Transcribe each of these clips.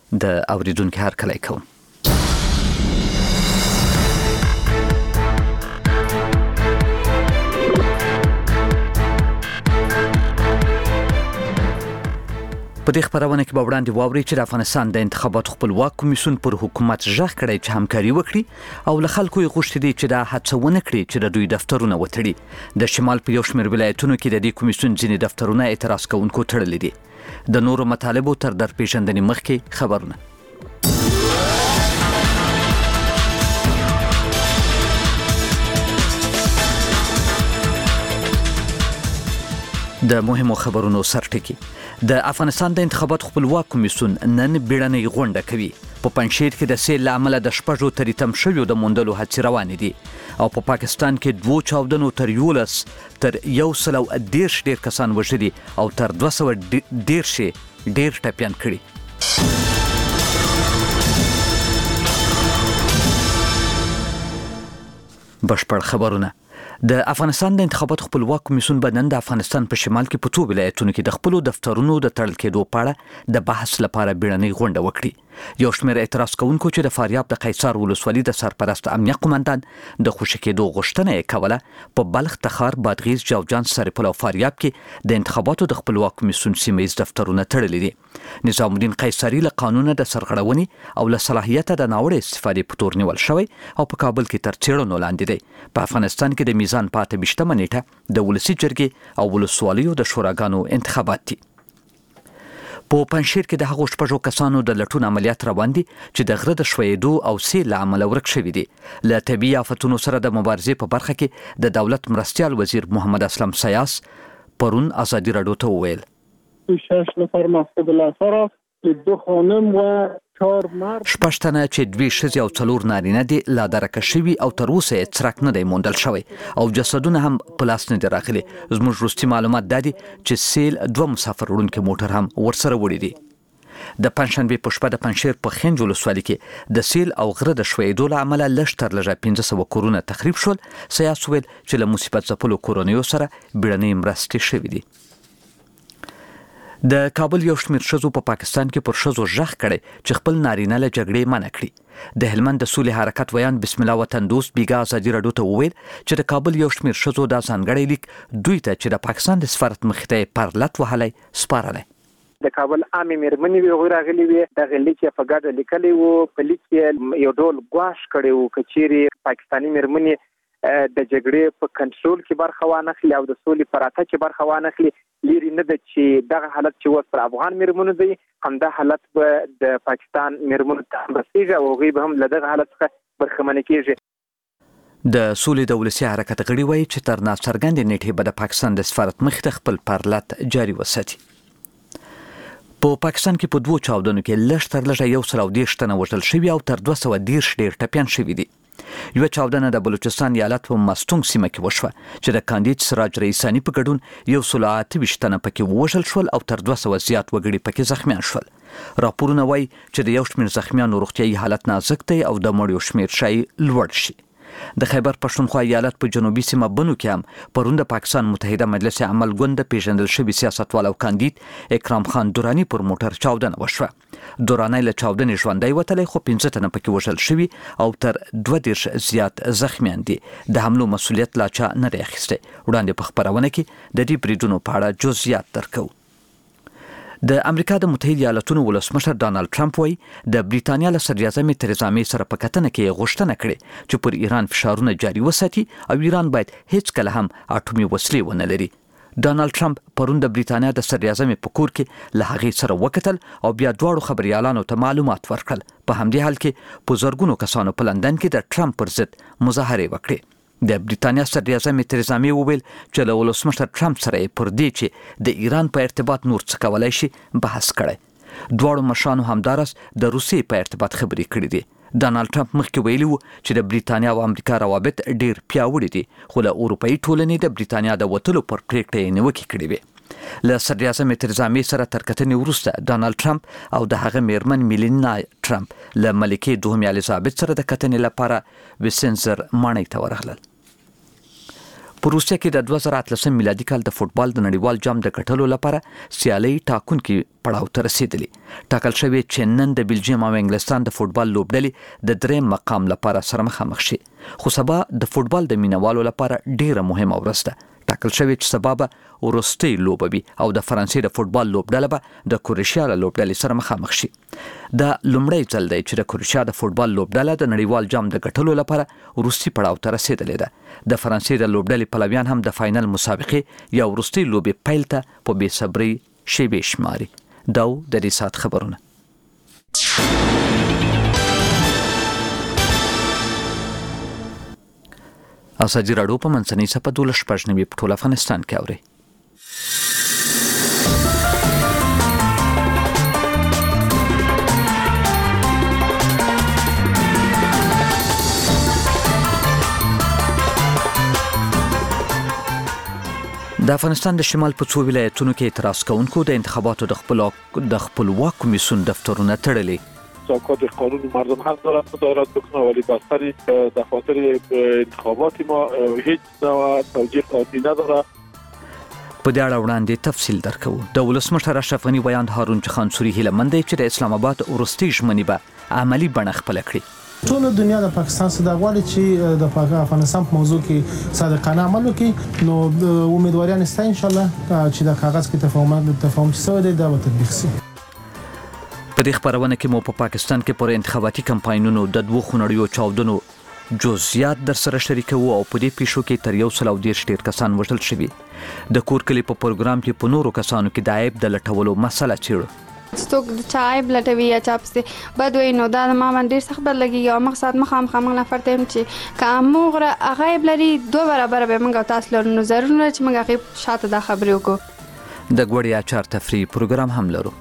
د اوریدونکو هرکلی کوم. په دې خبرونه کې به وړاندې واوري چې د افغانستان د انتخاباتو خپلواک کمیسیون پر حکومت ژغ کړی چې همکاري وکړي او له خلکو یې غوښتي دي چې دا هڅونه کړي چې د دوی دفترونه وتړي. د شمال په یو شمېر ولایتونو کې د دې کمیسیون ځینې دفترونه اعتراض کوونکو تړلي دي. د نورو مطالبو تر درپېژندنې مخکې خبرونه. د مهمو خبرونو سرټکی. د افغانستان د انتخاباتو خپلواک کمیسیون نن بیړنۍ غونډه کوي. په پنجشیر کې د سیل له امله د شپږو تریتم شویو د موندلو هڅې روانې دي او په پاکستان کې 2 چاودنو تر 11 تر 110 ډیر کسان وژلي او تر 210 ډیر ټپیان کړي. بشپړ خبرونه. د افغانستان د انتخاباتو خپلواک کمیسیون به نن د افغانستان په شمال کې په څو ولایتونو کې د خپلو دفترونو د تړل کېدو په اړه د بحث لپاره بیړنۍ غونډه وکړي. یو شمېر اعتراض کوونکو چې د فاریاب د قیصار ولسوالۍ د سرپرست امنیه قومندان د خوشي کېدو غوښتنه یې کوله، په بلخ، تخار، بادغیس، جوزجان، سرپل او فاریاب کې د انتخاباتو د خپلواک کمیسیون سیمه ییز دفترونه تړلي دي. نظام الدین قیصري له قانونه د سرغړونې او له صلاحیته د ناوړه استفادې په تور نیول شوی او په کابل کې تر څېړنو لاندې دی. په افغانستان کې د میزان پاته 20 نیټه د ولسي جرګې او ولسوالیو د شوراګانو انتخابات دي. په پنجشیر کې د هغو شپږو کسانو د لټون عملیات روان دي چې د غره د ښویېدو او سیل له امله ورک شوي دي. له طبیعي آفتونو سره د مبارزې په برخه کې د دولت مرستیال وزیر محمد اسلم سیاس پرون ازادي راډیو ته وویل: 6 نفر مفقود الاثار است، 2 خانم و 4 مرد. 6 تنه چې 2 ښځې او 4 نارینه دي لا درکه شوي او تر اوسه یې څرک نه دی موندل شوی او جسدونه هم په لاس نه دي راغلي. زموږ وروستي معلومات دا دي چې سیل 2 مسافر وړونکي موټر هم ورسره وړي دي. د پنجشنبې په شپه د پنجشیر په خنج ولسوالۍ کې د سیل او غره د ښویېدو له امله لږ تر لږه 1500 کورونه تخریب شول. سیاس ویل چې له مصیبت ځپلو کورنیو سره بیړنۍ مرستې شوي دي. د کابل یو شمېر ښځو په پاکستان کې پر ښځو ژغ کړی چې خپل نارینه له جګړې منع کړي. د هلمند د سولې حرکت ویان بسم الله وطن دوست بیګا ازادي راډیو ته وویل چې د کابل یو شمېر ښځو دا ځانګړی لیک دوی ته چې د پاکستان د سفارت مخې ته یې پرلت وهلی سپارلی. د کابل عامې مېرمنې وې راغلي وې، دغه لیک یې په ګډه لیکلی و. په لیک یې یو ډول ګواښ کړی و که چیرې پاکستاني مېرمنې د جګړې په کنټرول کې برخه وانخلي او د سولې په راتګ کې برخه وانخلي، لري نه ده چې دغه حالت چې اوس پر افغان مېرمنو دی همدا حالت به د پاکستان مېرمنو ته هم رسېږي او هغوی به هم له دغه حالت څخه برخمنه کېږي. د سولې د ولسي حرکت غړي وایي چې تر ناڅرګندې نیټې به د پاکستان د سفارت مخې ته خپل پرلت جاري وساتي. په پاکستان کې په 2 چاودنو کې لږ تر لږه 110 تنه وژل شوي او تر 210 ډیر ټپیان شوي دي. یو چاودنه د بلوچستان ایالت په مستونګ سیمه کې وشوه چې د کاندید سراج رئیسانی په ګډون 128 تنه پکې ووژل شول او تر 200 زیات وګړي پکې زخمیان شول. راپورونه وایي چې د یو شمېر زخمیانو روغتیايي حالت نازک دی او د مړیو شمېر شاید لوړ شي. د خیبر پښتونخوا ایالت په جنوبي سیمه بنو کې هم پرون د پاکستان متحده مجلس عمل ګوند پیژندل شوی سیاستوال او کاندید اکرام خان دورانی پر موټر چاودنه وشوه. دورانی له چاودنې ژوندی وتلی خو 15 تنه پکې وژل شوي او تر 20 زیات زخمیان دي. د حملو مسؤلیت لا چا نه دی اخیستی. وړاندې په خپرونه کې د دې بریدونو په اړه جزئیات درکو. د امریکا د متحده ایالاتونو ولسمشر ډانلډ ټرمپ وایي د بریتانیا له صدراعظم تریزا مې سره په کتنه کې غوښتنه کړې چې پر ایران فشارونه جاري وساتي او ایران باید هیڅ کله هم اټومي وسلې ونه لري. ډانلډ ټرمپ پرون د بریتانیا د صدراعظم په کور کې له هغې سره وکتل او بیا دواړو خبريالانو ته معلومات ورکړل. په همدې حال کې په زرګونو کسانو په لندن کې د ټرمپ پر ضد مظاهرې وکړې. د بریتانیا صدراعظم تریزا مې وویل چې له ولسمشر ټرمپ سره پر دې چې د ایران په ارتباط نور څه کولای شي بحث کړی. دواړو مشرانو همدارس د روسیې په ارتباط خبرې کړې دي. ډانلډ ټرمپ مخکې ویلي و چې د بریتانیا او امریکا روابط ډیر پیاوړي دي خو له اروپایي ټولنې د بریتانیا د وتلو پر پریکړه یې نیوکې کړې وې. له صدراعظم تریزا مې سره تر کتنې وروسته ډانلډ ټرمپ او د هغه میرمن میلینیا ټرمپ له ملکې دوهم الیزابت سره د کتنې لپاره وسنزر ماڼۍ ته ورغلل. په روسیه کې د 2013 میلادي کال د فوتبال د نړیوال جام د ګټلو لپاره سیالي ټاکونکي پړاو ته رسیدلی. ټاکل شوی چې نن د بلجیم او انګلستان د فوتبال لوبډلې د درېم مقام لپاره سره مخامخ شي. خو سبا د فوتبال د مینوالو لپاره ډیره مهمه ورځ ده. ټاکل شوی چې سبا به وروستۍ لوبه وي او د فرانسې د فوتبال لوبډله به د کروشیا له لوبډلې سره مخامخ شي. دا لومړی ځل دی چې د کروشیا د فوتبال لوبډله د نړیوال جام د ګټلو لپاره وروستي پړاو ته رسیدلې ده. د فرانسې د لوبډلې پلویان هم د فاینل مسابقې یا وروستۍ لوبې پیل ته په بې صبرۍ شیبې شماري. دا د دې ساعت خبرونه. ازادي راډیو په منځنۍ صفحه 12 په ټول افغانستان کې اوري. د افغانستان د شمال په څو ولایتونو کې اعتراض کوونکو د انتخاباتو د خپلواک کمیسیون دفترونه تړلي. ساکات قانون مردم حق دارند مدارات بکنه ولی بستر دفاتر انتخابات ما هیچ نوع توجیه قاطعی نداره. په دې اړه وړاندې تفصیل درکو. د ولسمشر اشرف غنی ویاند هارون خان سوري هیله مند دی چې د اسلام آباد ورستي ژمنې به عملی بڼه خپل کړي. ټول دنیا د پاکستان سره غواړي چې د افغانستان په موضوع کې صادقانه عمل وکړي. نو امیدواران است ان شاء الله چې د کاغذ کې تفاهم شوی دی دا به تطبیق شي. په دې خبرونه کې مو په پاکستان کې پر انتخاباتي کمپاینونو د دوه خونړیو چاودنو جزئیات در سره شریکو او په دې پیښو کې تر 130 ډیر کسان وژل شوي. د کور کلی په پروګرام کې په نورو کسانو کې د عیب د لټولو مسله چیړو. څوک د چا عیب لټوي یا چا پسې بد وایي نو دا د ما باندې ډېر سخت بد لګېږي او مقصد مخامخ موږ نفر ته یم چې که موږ هغه عیب لري 2 برابره به موږ او تاسو لرو نو ضرور نه چې موږ هغې شاته دا خبرې وکړو. د ګوړې اچار تفریح پروګرام هم لرو.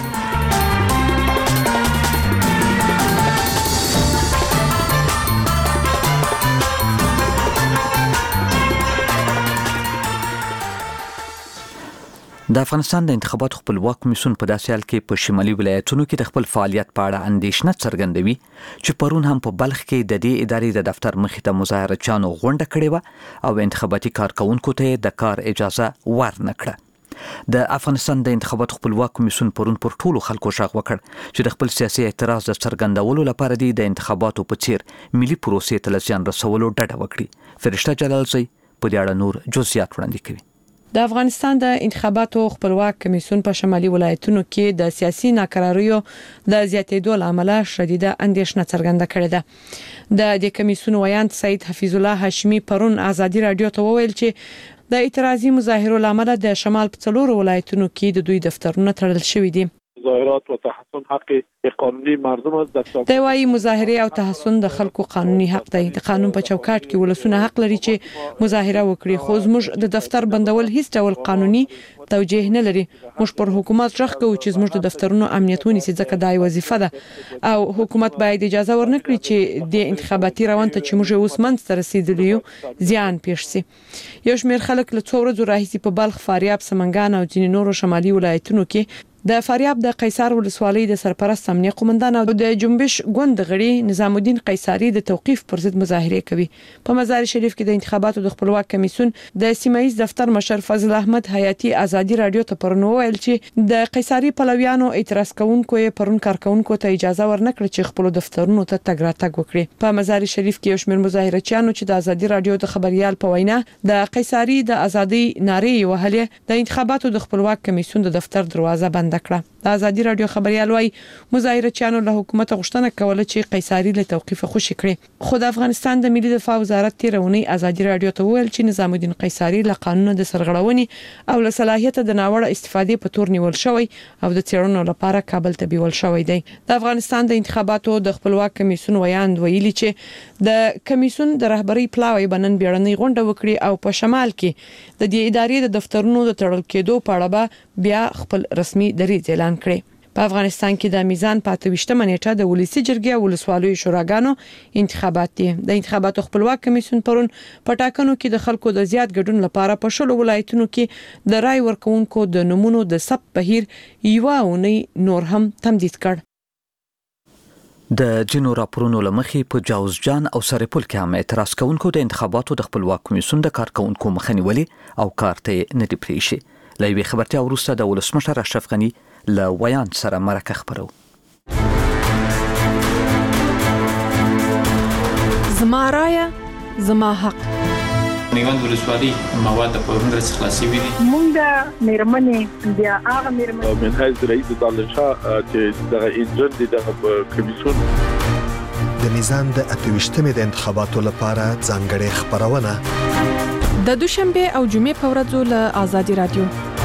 د افغانستان د انتخاباتو خپلواک کمیسیون په داسې حال کې په شمالي ولایتونو کې د خپل فعالیت په اړه اندېښنه څرګندوي چې پرون هم په بلخ کې د دې ادارې د دفتر مخې ته مظاهرچیانو غونډه کړې وه او انتخاباتي کارکونکو ته د کار اجازه ورنه کړه. د افغانستان د انتخاباتو خپلواک کمیسیون پرون پر ټولو خلکو غږ وکړ چې د خپل سیاسي اعتراض د څرګندولو لپاره د انتخاباتو په څیر ملي پروسې ته زیان رسولو ډډه وکړي. فرشته جلالزی په دې اړه نور جزئیات وړاندې کوي. د افغانستان د انتخاباتو خپلواک کمیسیون په شمالي ولایتونو کې د سیاسي ناکراریو د زیاتېدو لامل شدیده اندېښنه څرګنده کړې ده. د دې کمیسیون ویاند سید حفیظ الله هاشمی پرون ازادي رادیو ته وویل چې د اعتراضي مظاهرو لامل د شمال په څلورو ولایتونو کې د دوی دفترونه تړل شوي دي. مظاهرات و تحصن حق قانونی مردم است. د وایي مظاهره او تحصن د خلکو قانوني حق دی. د قانون په چوکاټ کې ولسونه حق لري چې مظاهره وکړي خو زموږ د دفتر بندول هیڅ ډول قانوني توجیه نه لري. موږ پر حکومت ژغ کوو چې زموږ د دفترونو امنیت ونیسي ځکه دا وظیفه ده او حکومت باید اجازه ورنکړي چې د انتخاباتي روان ته چې موږ اوس منځ ته رسیدلی یو زیان پیښ شي. یو شمېر خلک له 2 ورځې راهیسې په بلخ، فاریاب، سمنګان او ځینې نورو شمالي ولایتونو کې د فاریاب د قیصار ولسوالۍ د سرپرست امنیه قومندان او د جنبش ګوند غړي نظام الدین قیصاری د توقيف پر ضد مظاهره کوي. په مزار شریف کې د انتخاباتو د خپلواک کمیسیون د سیمایي دفتر مشر فضل احمد حیاتی ازادي رادیو ته پرونو ویل چې د قیصاری پلویانو اعتراض کوونکو یې پرون کارکونکو ته اجازه ورنکړه چې خپل دفترونو ته تګ راتګ وکړي. په مزار شریف کې یو شمېر مظاهرچیانو چې د ازادي رادیو د خبريال په وینا د قیصاری د ازادي نارې وهلې د انتخاباتو د خپلواک کمیسیون د دفتر دروازه بند کړه. د ازادي رادیو خبريال وايي مظاهرچیانو له حکومت غوښتنه کوله چې قیصاری له توقيف خوشي کړي. خو د افغانستان د ملي دفاع وزارت تیرونی ازادي رادیو ته ویل چې نظام الدین قیصاری له قانون د سرغړونې او له صلاحیت د ناوړه استفادې په تور نیول شوی او د څېړنو لپاره کابل ته بیول شوی دی. د افغانستان د انتخاباتو د خپلواک کمیسیون ویاند ویلي چې د کمیسیون د رهبری پلاوی بنن بیړنۍ غونډه وکړي او په شمال کې د دې ادارې د دفترونو د تړل کېدو په اړه بیا خپل رسمي دریځ اعلان کړي. په افغانستان کې د میزان 25مه نیټه د ولسی جرګې او ولسوالیو شوراګانو انتخابات دي. د انتخاباتو خپلواک کمیسیون پرون په ټاکنو کې د خلکو د زیات ګډون لپاره په شلو ولایتونو کې د رای ورکوونکو د نمونو د ثبت بهیر یو اونۍ نور هم تمدید کړ. د جنو راپورونو لمخې په جاوزجان او سرپل کې هم اعتراض کوونکو د انتخاباتو د خپلواک کمیسیون د کارکونکو مخنیولې او کار ته نه دی پریښی. له یوې خبرتیا وروسته د ولسمشر اشرف غني له ویان سره مرکه خبرو. زما رایه زما حق. میوند ولسوالۍ مواد په هنر څخه خلاصي وي. مونږه مېرمنې بیا هغه مېرمنې من حیث رئیس دالشاه چې دغه انجن د کمیسیون د میزان د 28مې د انتخاباتو لپاره ځانګړې خبرونه د دوشنبه او جمعې په ورځو له آزادي رادیو.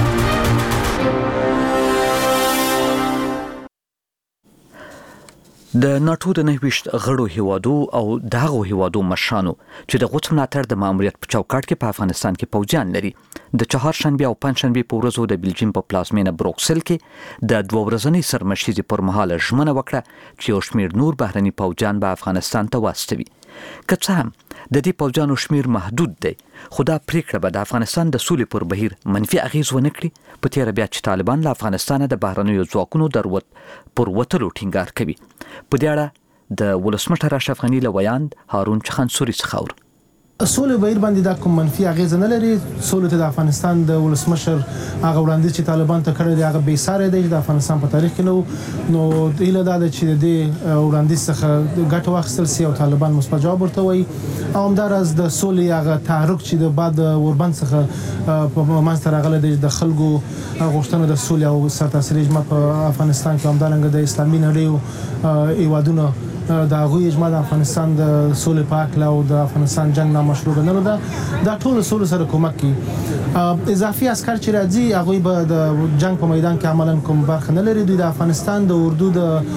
د ناتو د 29 غړو هیوادو او دغه هیوادو مشرانو چې د غوڅ ملاتړ د ماموریت په چوکاټ کې په افغانستان کې پوځیان لري د چهارشنبه او پنځشنبه په ورځو د بلجیم په پلازمینه بروکسل کې د 2 ورځنۍ سرمشيزي پر مهال ژمنه وکړه چې یو شمېر نور بهرني پوځیان به افغانستان ته واستوي. که څه هم د دې پوځیانو شمیر محدود دی، خو دا پریکړه به د افغانستان د سولې پر بهیر منفي اغیز ونه کړي. په تیر بیا چې طالبان له افغانستان د بهرنیو ځواکونو پر وتلو ټینګار کوي. په دې اړه د ولسمشر اشرف غني له ویاند هارون چخانسوري څخه اورو. سولې بهیر باندې دا کوم منفي اغیز نه لري. سولې ته د افغانستان د ولسمشر هغه وړاندیز چې طالبان ته کړی دی هغه بې ساري دی د افغانستان په تاریخ کې نو ایله دا چې د وړاندیز څخه ګټه واخیستل سي او طالبان مثبت جواب ورته وایي او همدارس د سولې هغه تحرک چې د بعد اوربند څخه په منځ راغلی دی د خلکو غوښتنه د سولې او سرتاسري اجماع په افغانستان کې همدارنګه د اسلامي نړۍ هیوادونو د هغوی اجماع د افغانستان د سولې په حق او د افغانستان جنگ نامشروع ګڼلو دا ټول سولې سره کومک کوي. اضافي عسكر چې راځي هغوی به د جنگ په میدان کې عملاً کوم برخه نه لري. دوی د افغانستان د اردو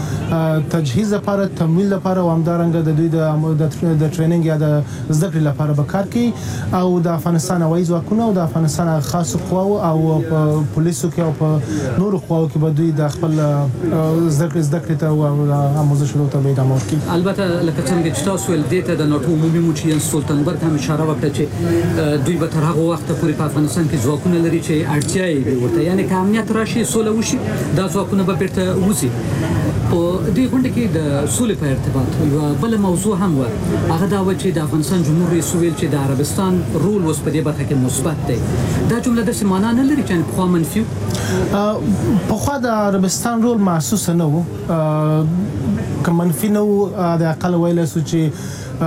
د تجهیز لپاره تمویل لپاره او همدارنګه د دوی د ټریننګ یا د زده کړې لپاره به کار کوي او د افغانستان هوایي ځواکونه او د افغانستان خاصو قواو او پولیسو کې او په نورو قواو کې به دوی د خپل زده کړې ته او آموزش ته به ادامه البته لکه څنګه چې تاسو ول دیته د ناتو عمومي مشیر سولتنبرګ هم اشاره وکړه چې دوی به تر هغه وخت پورې په افغانستان کې ځواکونه لري چې اړتیا یې ورته یعنی که امنیت راشي سوله وشي دا ځواکونه به بیرته وځي. په دې غونډه کې د سولې په ارتباط یو بل موضوع هم و هغه دا و چې د افغانستان جمهور رئیس ویل چې د عربستان رول اوس په دې برخه کې مثبت دی. دا جمله د سمانا نه لري چې په خوا منفي په خوا د عربستان رول محسوس نه و که منفي نه و د اقل ویل سو چې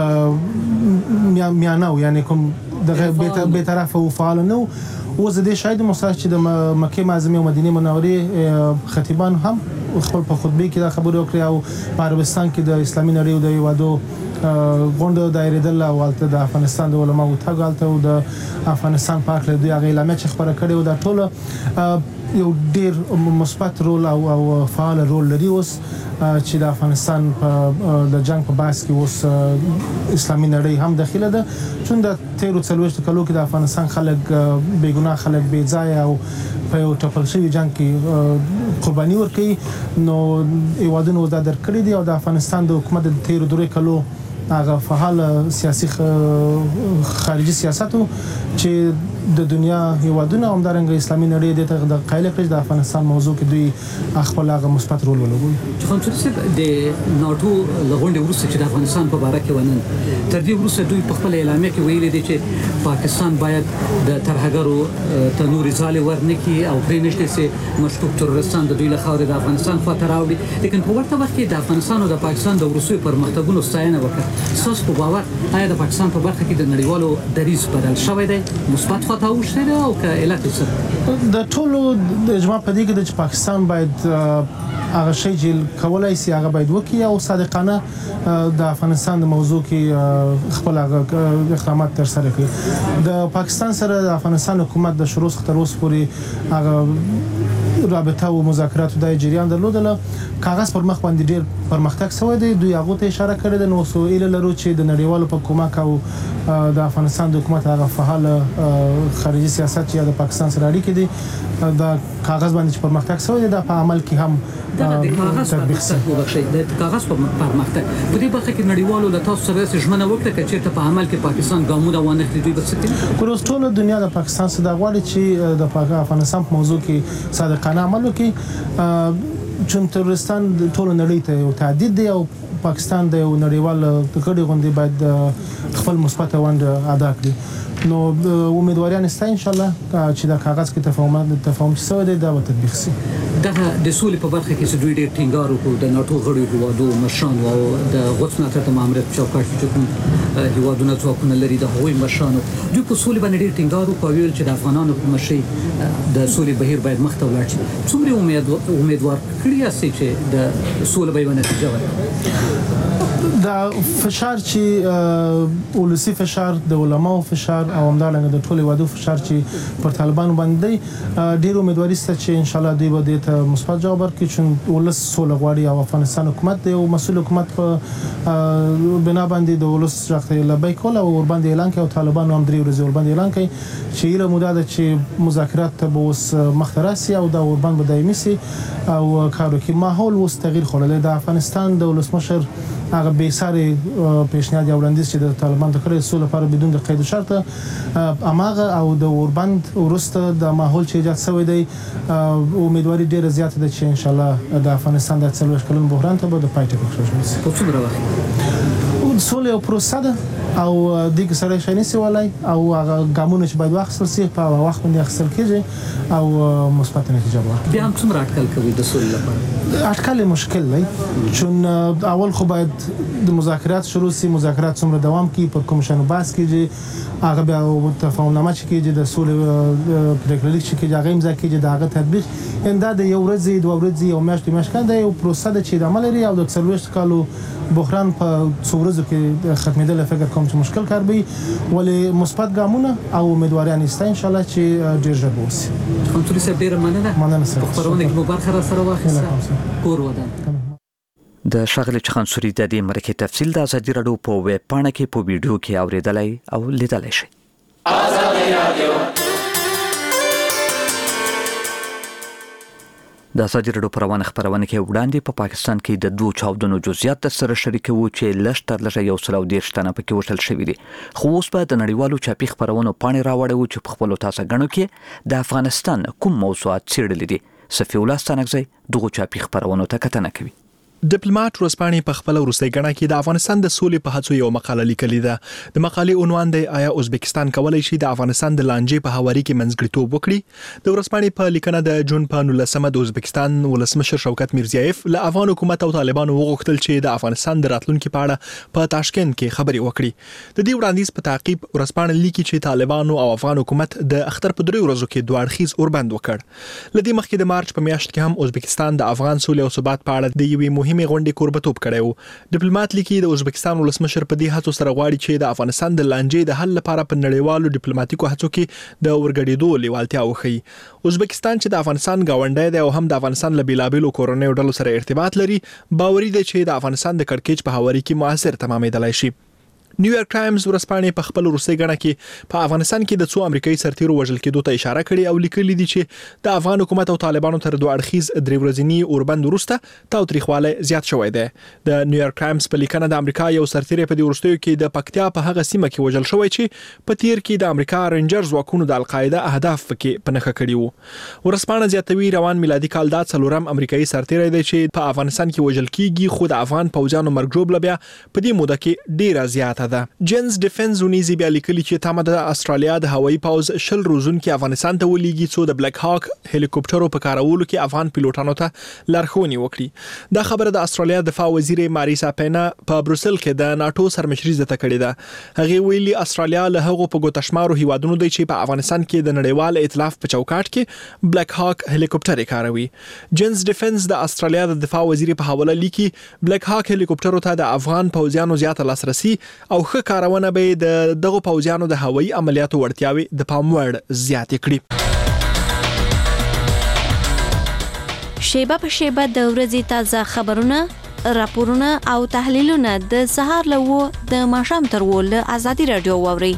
میانو یعنی کوم دغه به طرف او فعال نه و زه د شاهد مساج چې د مکه معظمه او مدینه منورې خطیبان هم خپل په خطبه کې دا خبره وکړه او په عربستان کې د اسلامي نړۍ او د هیوادو غونډه دایره دل او د افغانستان د علماو تګالته او د افغانستان په اړه دوی هغه اعلان چې خبره کړې او دا ټول یو ډیر مثبت رول او فعال رول لري اوس چې د افغانستان د جنگ په بحث کې اوس اسلامي نړۍ هم داخله ده چون د 13 کلو کې د افغانستان خلک بې ګناه خلک بې ځای او په یو ټپل شوی جنگ کې قرباني ورکړي نو هیوادونو دا درکړي دي او د افغانستان د حکومت د 13 کلو هغه فعال سیاسي خارجي سیاستو چې د دنیا هیوادونو همدارنګه اسلامي نړۍ د قایل کړي د افغانستان موضوع کې دوی خپل هغه مثبت رول ولوبوي. خو د ناتو لغونډه وروسته چې د افغانستان په اړه کې ونن تر دې وروسته دوی په خپل اعلامیه کې ویلي دي چې پاکستان باید د ترهګرو تنوري ځالې ورنکي او پرې نشته چې مشکوک ترورستان د دوی له خاورې د افغانستان خواته راوړي. لیکن په ورته وخت کې د افغانستان او د پاکستان د وروستي پرمختګونو ستاینه وکړه. تاسو په باور آیا د پاکستان په برخه کې د نړیوالو دریځ بدل شوی دی مثبت خواته اوښتې ده او که علت څه د ټولو د اجماع په دې کې چې پاکستان باید هغه شی چې کولای شي هغه باید وکړي او صادقانه د افغانستان د موضوع کې خپل اقدامات تر سره کړي. د پاکستان سره د افغانستان حکومت د شروع څخه تر اوسه پورې هغه رابطه او مذاکرات د جریان درلودله. کاغذ پر مخ باندې ډیر پرمختګ شوی دی. دوی هغه ته اشاره کړې ده نو سویل لرو چې د نړیوالو په کومک او د افغانستان د حکومت هغه فعال خارجي سیاست چې د پاکستان سره اړیکې دي د کاغذ باندې چې پرمختګ شوی دی په عمل کې هم د کاغذ پرمختګ په دې برخه کې نړیوالو له تاسو سره ژمنه وکړه چې په عمل کې پاکستان ګامونه وانخلي دوی به څه کوي. ټول دنیا د پاکستان سره غواړي چې د افغانستان په موضوع کې صادقانه عمل وکړي. چون تروریستان د ټولو نړۍ ته یو تهدید دی او پاکستان د یو نړیوال تکړه غونډې باید خپل مثبت ونډه ادا کړي نو امیدواریان است ان شاء الله چې دا کاغذ کې تفاهم شوی دی دا به تطبیق شي دغه د سولې په برخه کې چې دوی ډېر ټینګار وکړو د ناتو غړو هیوادو مشرانو او د غوښتنه تر ماموریت چوکاټ چې کوم هیوادونه ځواکونه لري د هغوی مشرانو دوی په سولې باندې ډېر ټینګار وکړ ویل چې د افغانانو په مشرۍ د سولې بهیر باید مخ ته ولاړ شي څومره امیدوار کړی یاست چې د سولې به یو نتیجه ورکړي دا فشار چې ولسی فشار د علماو فشار او همدارنګه د ټولو وادو فشار چې پر طالبان باندې ډیر امیدواري ست چې ان شاء الله دوی به د مثبت جواب ورکړي چې ولس سوله غواړي او افغانستان حکومت یو مسؤل حکومت په بنا باندې د ولس ځخته لبیک کول او ور باندې اعلان کوي او طالبان هم درې ورځې ور باندې اعلان کوي چې ایله موده ده چې مذاکرات ته به اوس مخترسي او د ور باندې دایمي سي او کارو کې ماحول اوس تغییر خورل د افغانستان د ولسمشر هغه به ساري پیشنهاد یا وړاندیز چې د طالبان ته کړی سول لپاره بدون د قید شرط اماغه او د اوربند ورسته د ماحول چې ایجاد شوی دی امیدواري ډیره زیاته ده چې ان شاء الله د افغانستان د 40 کلن بحران ته به د پایته کوشش وشي په څومره وخت سول یو پروسه ده او دغه سره شنی سوالای او هغه ګامونه چې باید واخیستل شي په وخت باندې اخیستل کیږي او مثبت نتیجه ورکړي بیا هم څومره اټکل کوي د سول لپاره اټکل مشکل دی چون اول خو باید د مذاکرات شروع سي مذاکرات څومره دوام کوي پر کمیشن باس کیږي هغه بیا تفاهمنامه چې کیږي د سول پریکړه چې کیږي هغه امضا کیږي د هغه تطبیق انده د یو ورځ دوه ورځې او میاشتې مشکل دی یو پروسه ده چې د عمل لري او د 40 کالو بحران په څورزو کې ختمېدل فکر کوم چې مشکل کار به ولی مثبت ګامونه او امیدواریان است ان شاء الله چې ډیر ژر وسی کنټرول سره ډیر مننه سره خبرونه کې مبارک را سره واخیسته کور ودان د شغله چخانسوري د دې مرکه تفصیل د ازادي رادیو په ویب پاڼه کې په ویډیو کې اوریدلای او لیدلای شئ ازادي رادیو د ازادي رادیو پروانه خبرونه کې وړاندې په پاکستان کې د دوه چاودنو جزئیات سره شریکو چې لشتر لږه یو سل او 10 تنه پکې وشل شوې دي خو اوس په د نړیوالو چاپی خبرونو پاڼې راوړو چې په خپل تاسو غنو کې د افغانستان کوم موضوعات څېړل دي صفي الله ستانګزي دغه چاپی خبرونو ته کتنه کوي ډیپلوماټ ورسپانې په خپل وروستي غڼه کې د افغانستان د سولې په هڅو یو مقاله لیکلې ده د مقالې عنوان دی آیا ازبکستان کولای شي د افغانستان د لانجې په هواري کې منځګړیتوب وکړي د ورسپانې په لیکنه د جون په 19 د ازبکستان ولسمشر شوکت میرزیایف له افغان حکومت او طالبانو وغوښتل چې د افغانستان د راتلونکو په اړه په تاشکند کې خبري وکړي د دې وړاندیز په تعقیب ورسپانې لیکي چې طالبانو او افغان حکومت د اختر په 3 ورځو کې دوه اړخیز اوربند وکړ لدی مخکې د مارچ په میاشت کې هم ازبکستان د افغان سولې او ثبات په اړه د یوې مهمه غونډې کوربتوب کړو ډیپلوماټ لیکي د ازبکستان ولسمشر په دې هڅو سره غواړي چې د افغانستان د لانجې د حل لپاره په نړیوالو ډیپلوماټیکو هڅو کې د ورګډېدو لیوالتیا وښيي ازبکستان چې د افغانستان گاونډی دی او هم د افغانستان له بیلابېلو کورنیو ډلو سره ارتباط لري باوري دی چې د افغانستان د کړکېچ په هواري کې موثر تمامېدلای شي نیویارک ټایمز ورسپانې په خپل وروستي غڼه کې په افغانستان کې د څو امریکایي سرتیرو وژل کېدو ته اشاره کړې او لیکلي دي چې د افغان حکومت او طالبانو تر دوه اړخیز درې ورځنی اوربند وروسته تاوتریخواله زیات شوی دی د نیویارک ټایمز په لیکنه د امریکا یو سرتیر په دې وروستیو کې د پکتیا په هغه سیمه کې وژل شوی چې په تیر کې د امریکا رینجرز واکونو د القاعده اهداف کې پنهخه کړي وو ورسپانه زیاتوي روان میلادي کال دا څلورم امریکایي سرتیر دی چې په افغانستان کې وژل کیږي خو د افغان پوځیانو مرګ جوړ بیا په دې موده کې ډیره زیاته ده جنز ډیفنس ونیزي بیا لیکلي چې تمه د استرالیا د هوایي پوز شل روزونکو افغانستان ته ولېږي څو د بلیک هاک هلیکوپټرو په کارولو کې افغان پیلوټانو ته لارښوونې وکړي دا خبره د استرالیا دفاع وزیر ماریسا پینا په بروسل کې د ناتو سرمشري زده کړې ده هغه ویلي استرالیا له هغو په ګوتشمارو هیوادونو دی چې په افغانستان کې د نړیوال ائتلاف په چوکاټ کې بلیک هاک هلیکوپټر کاروي جنز ډیفنس د استرالیا د دفاع وزیر په حواله لیکي بلیک هاک هلیکوپټرو ته د افغان پوځیانو زیات لاسرسي او ښه کارونه به د دغه پوځیانو د هوایي عملیاتو وړتیاوي د پام وړ زیات کړي شیبه په شیبه د ورځې تازه خبرونه راپورونه او تحلیلونه د سهار له د ماښام تر ول ازادي رادیو ووري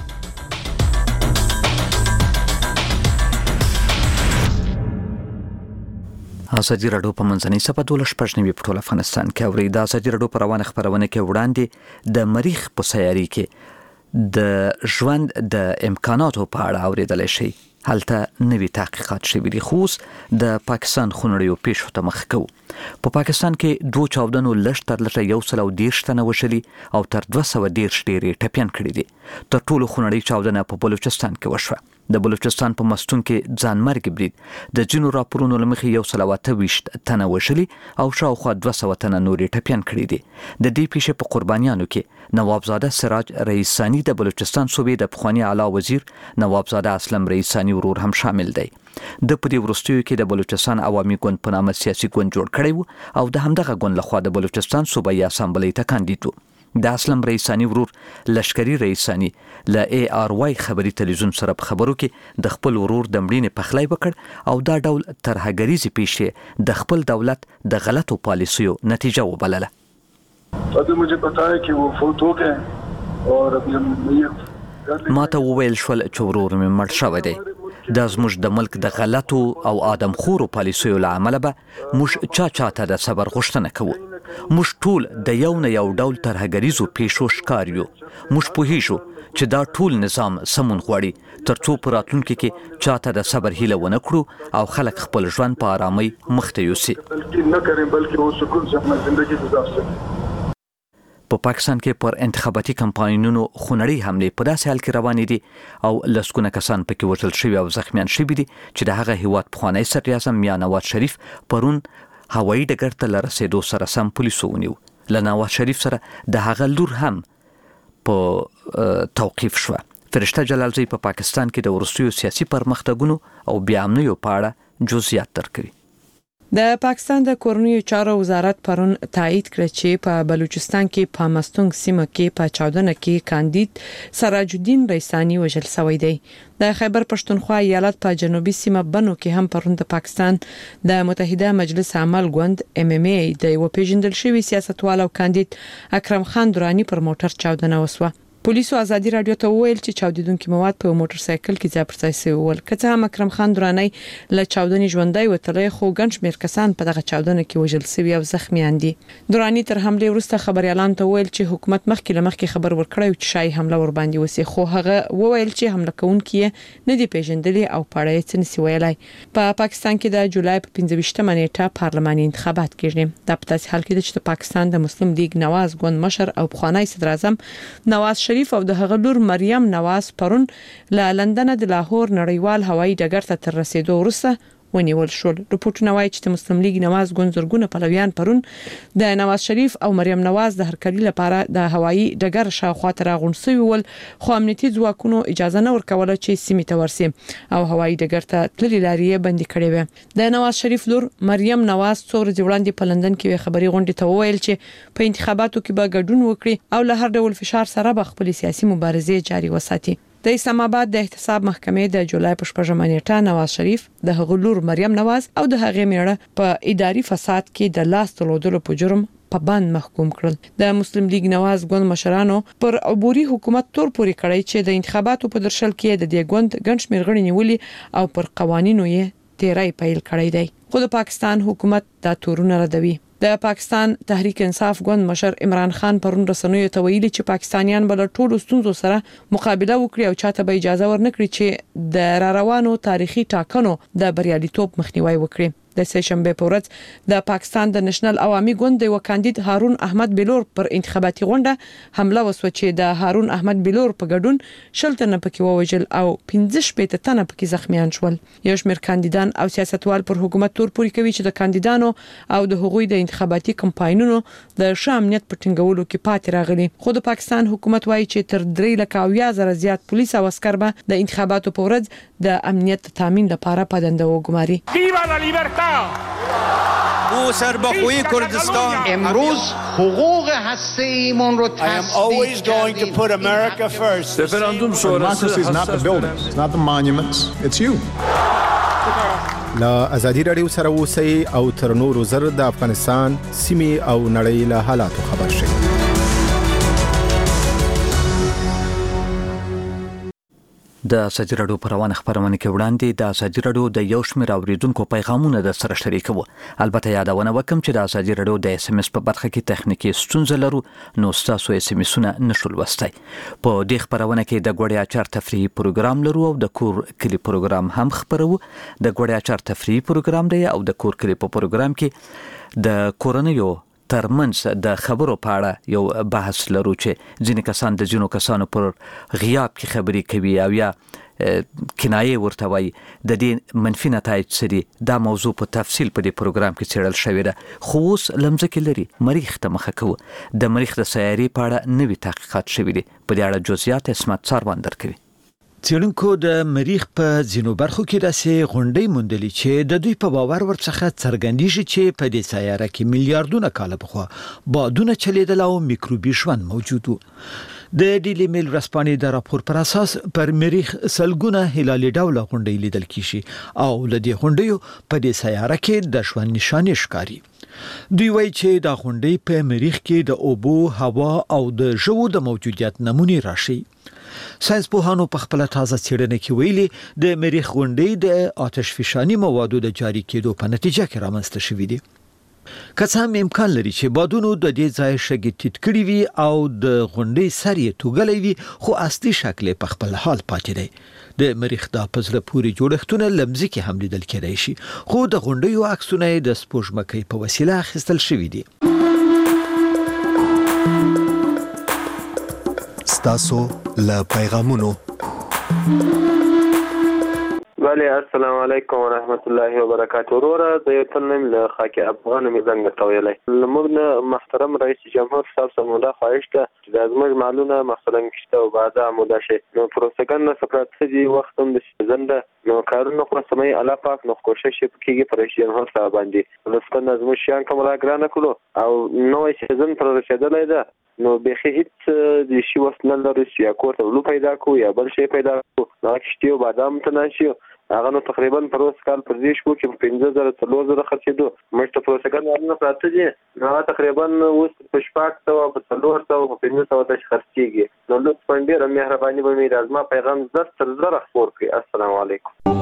ازادي رادیو په منځنۍ صفه 12 په ټول افغانستان کې اوري د ازادي رادیو پروانه خبرونه کې وړاندې د مریخ په سیاري کې د ژوند د امکاناتو په اړه اوریدل شي هلته نوي تحقیقات شوي دي خو د پاکستان خونړیو پیښو ته مخ کوو. په پاکستان کې 2 چاودنو لږ تر لږه 130 تنه وشلي او تر 210 ډېرې ټپيان کړي دي. تر ټولو خونړی چاودنه په بلوچستان کې وشوه. د بلوچستان په مستون کې ځانمرګ برید د جنو راپورونو لمخې 128 تنه وشلي او شاوخوا 200 تنه نورې ټپيان کړي دي. د دې پیښې په قربانیانو کې نوابزاده سراج رئیسانی د بلوچستان صوبې د پخوانی اعلی وزیر نوابزاده اسلم رئیسانی ورور هم شامل دی. د په دې وروستیو کې د بلوچستان عوامي ګوند په نامه سیاسي ګوند جوړ کړی و او د همدغه ګوند لخوا د بلوچستان صوبایي اسامبلې ته کاندید و. د اسلم رئیسانی ورور لشکري رئیسانی ل ARY خبري تلویزیون سره په خبرو کې د خپل ورور د مړینې پخلی وکړ او دا ډول ترهګریزي پیښې د خپل دولت د غلطو پالیسیو نتیجه وبلله. مجھے پتا ہے کہ وہ فوت ہو گئے اور ابھی ما ته وویل شول چې ورور مې مړ شوی دی. دا زموږ د ملک د غلطو او آدمخورو پالیسیو له امله به موږ چاته د صبر غوښتنه کوو. موږ ټول د یو نه یو ډول ترهګریزو پیښو ښکار یو. موږ پوهیږو چې دا ټول نظام سمون غواړي ترڅو په راتلونکي کې چاته د صبر هیله ونه کړو او خلک خپل ژوند په آرامۍ مخته یوسي. په پاکستان کې پر انتخاباتي کمپاینونو خونړی حمله په داسې حال کې روانې دي او لسکونه کسان پکې وژل شوي او زخمیان شوي دي چې د هغه هیواد پخوانی صدر اعظم میا نواز شریف پرون هوایي ډګر ته لرسېدو سره سم پولیسو ونیو. له نواز شریف سره د هغه لور هم په توقیف شوه. فرشته جلالزی په پاکستان کې د وروستیو سیاسي پرمختګونو او بیا امنیو په اړه جزئیات درکوي. د پاکستان د کورنیو چارو وزارت پرون تایید کړ چې په بلوچستان کې په مستونګ سیمه کې په چاودنه کې کاندید سراج الدین رئیسانی وژل شوی دی. د خیبر پښتونخوا ایالت په جنوبي سیمه بنو کې هم پرون د پاکستان د متحده مجلس عمل ګوند MMA د یو پیژندل شوی سیاستوال او کاندید اکرم خان درانی پر موټر چاودنه وسوه. پولیسو ازادي رادیو ته وویل چې چاودیدونکو مواد په موټر سایکل کې ځای پر ځای شوي ول. که څه هم اکرم خان درانی له چاودنې ژوندۍ وتلی خو ګڼ شمېر کسان په دغه چاودنه کې وژل شوي او زخمیان دي. درانی تر حملې وروسته خبريالانو ته وویل چې حکومت مخکې خبر ورکړی چې شای حمله ور باندې وسی خو هغه وویل چې حمله کوونکي نه دي پیژندلي او پړې څه نسی ویلای. په پاکستان کې د جولای په 15مه نیټه پارلماني انتخابات کېږي. دا په تاسو حال کې چې د پاکستان د مسلم لیگ نواز ګوند مشر او پخوانی صدر اعظم نواز شریف او د هغه لور مریم نواز پرون له لندن د لاهور نړیوال هوایي ډګر ته تر رسیدو وروسته ونیول شول. رپورټونه وايي چې د مسلم لیگ نواز ګوند زرګونه پلویان پرون د نواز شریف او مریم نواز د هرکلي لپاره د هوایي ډګر شاوخوا ته راغونډ شوي ول خو امنیتي ځواکونو اجازه نه ورکوله چې سیمې ته ورسي او هوایي ډګر ته تللي لارې بندي کړې وې. د نواز شریف لور مریم نواز څو ورځې وړاندې په لندن کې خبري غونډې ته وویل چې په انتخاباتو کې به ګډون وکړي او له هر ډول فشار سره به خپل سیاسي مبارزې جاري وساتي. د اسلام آباد د احتساب محکمې د جولای په 14مه نیټه نواز شریف د هغه لور مریم نواز او د هغه میړه په اداري فساد کې د لاس تلودلو په جرم په بند محکوم کړل. د مسلم لیگ نواز ګوند مشرانو پر عبوري حکومت تور پوري کړی چې د انتخاباتو په درشل کې د دې ګوند ګڼ شمېر غړي نیولي او پر قوانینو یې تیرای پیل کړی دی. خو د پاکستان حکومت دا تورونه ردوي. د پاکستان تحریک انصاف ګوند مشر عمران خان پرون رسنیو ته ویلي چې پاکستانیان بل ټولو ستونزو سره مقابله وکړي او چاته به اجازه ورنکړي چې د روانو تاریخي ټاکنو د بریالیتوب مخنیوي وکړي. د سهشنبه په ورځ د پاکستان د نېشنل عوامي ګوند د وکاندید هارون احمد بلور پر انتخاباتي غونډه حمله وسوه چې د هارون احمد بلور په ګډون شلتنه پکې ووجل او 15 تنه پکې زخمیان شول. یو شمېر کاندیدان او سیاستوال پر حکومت تور پوري کوي چې د کاندیدانو او د حقوقي د انتخاباتي کمپاینونو د شامنیت په ټینګولو کې پاتې راغلي. خو د پاکستان حکومت وایي چې تر 3,000 زیات پولیس او عسكر به د انتخاباتو په ورځ د امنیت تامین لپاره پدنده وګماري. او سربخوی کردستان امروز حقوق هسته‌ایمون رو I am always going to put America first. Referendum sonrası is not the buildings, it's not the monuments, it's you. لا ازادي رادیو سره اوسئ او تر نورو زر د افغانستان سیمې او نړۍ له حالاتو خبر شئ. د ازادي راډیو پروانه خبرونه کې وړاندې د ازادي راډیو د یو شمېر اوریدونکو پیغامونه د سره شریکو. البته یادونه وکم چې د ازادي راډیو د اس ام اس په برخه کې تخنیکی ستونزې لرو، نو تاسو اس ام اسونه نشول وستای. په دې خبرونه کې د ګوړې اچار تفریحي پروګرام لرو او د کور کلی پروګرام هم خبرو. د ګوړې اچار تفریحي پروګرام دی او د کور کلی په پروګرام کې د کورنیو ترمنځ د خبرو په اړه یو بحث لرو چې ځینې کسان د ځینو کسانو پر غیاب کې خبرې کوي او یا کنایه ورته وایي. د دې منفي نتایج سری دا موضوع په تفصیل په دې پروګرام کې څېړل شوې ده، خو اوس لمځکې لري مریخ ته مخه کوو. د مریخ د سیارې په اړه نوي تحقیقات شوي دي. په دې اړه جزئیات اسمت څاروان درکوي. څېړونکو د مریخ په ځینو برخو کې داسې غونډۍ موندلې چې د دوی په باور ورڅخه څرګندېږي چې په دې سیاره کې میلیارډونه کاله پخوا بادونه چلیدل او میکروبي ژوند موجود و. د ډیلی میل ورځپاڼې د راپور پر اساس پر مریخ سلګونه هلالي ډوله غونډۍ لیدل کیږي او له دې غونډیو په دې سیاره کې د ژوند نښانې ښکاري. دوی وایي چې دا غونډۍ په مریخ کې د اوبو، هوا او د ژوو د موجودیت نمونې راشي. ساينس پوهانو په خپل تازه څېړنه کې ویلي د مریخ غونډۍ د آتش فشاني موادو د جاری کېدو په نتیجه کې رامنځته شوې دي. که څه هم امکان لري چې بادونو د دې ځای شګې ټیټ کړي وي او د غونډۍ سر یې توږلی وي، خو اصلي شکل په خپل حال پاتې دی. د مریخ د پزله پورې جوړښتونه لمزي کې هم لیدل کېدای شي، خو د غونډیو عکسونه د سپوږمکۍ په وسیله اخیستل شوي دي. ستاسو له پیغامونو. وعلي السلام علیکم ورحمت الله وبرکاته. وروره د یو تنم له خاکي افغان مې زنګ تویلې لمغه محترم رئیس جمهور صاحب سمودا خواهش ته د ازمج معلومه مثلا کشته او بعد عموده شي نو پروسګن سپرات دي وخت هم د زنده نو کارونه خو سمي الله پاک نو کوشش کوي پر رئیس جمهور صاحب باندې لسکن ازمج شان کوم لا ګرانه کړو او نو سیزن پر رسیدلای ده نو به هیڅ د شی وسنه لري چې کوته ولو پیدا کو یا بل شي پیدا کو نو کشته او بادام تناشي هغه نو تقریبا پر اوس کال پر دې شو کې 15000 خرڅېدو مشته پروسګن ورنه پراته دي نو تقریبا اوس په شپږ سو په 300 او 500 د خرڅيږي نو لطف پندې رم مهرباني به مې لازمه پیغام زړه خبر کړئ. السلام علیکم.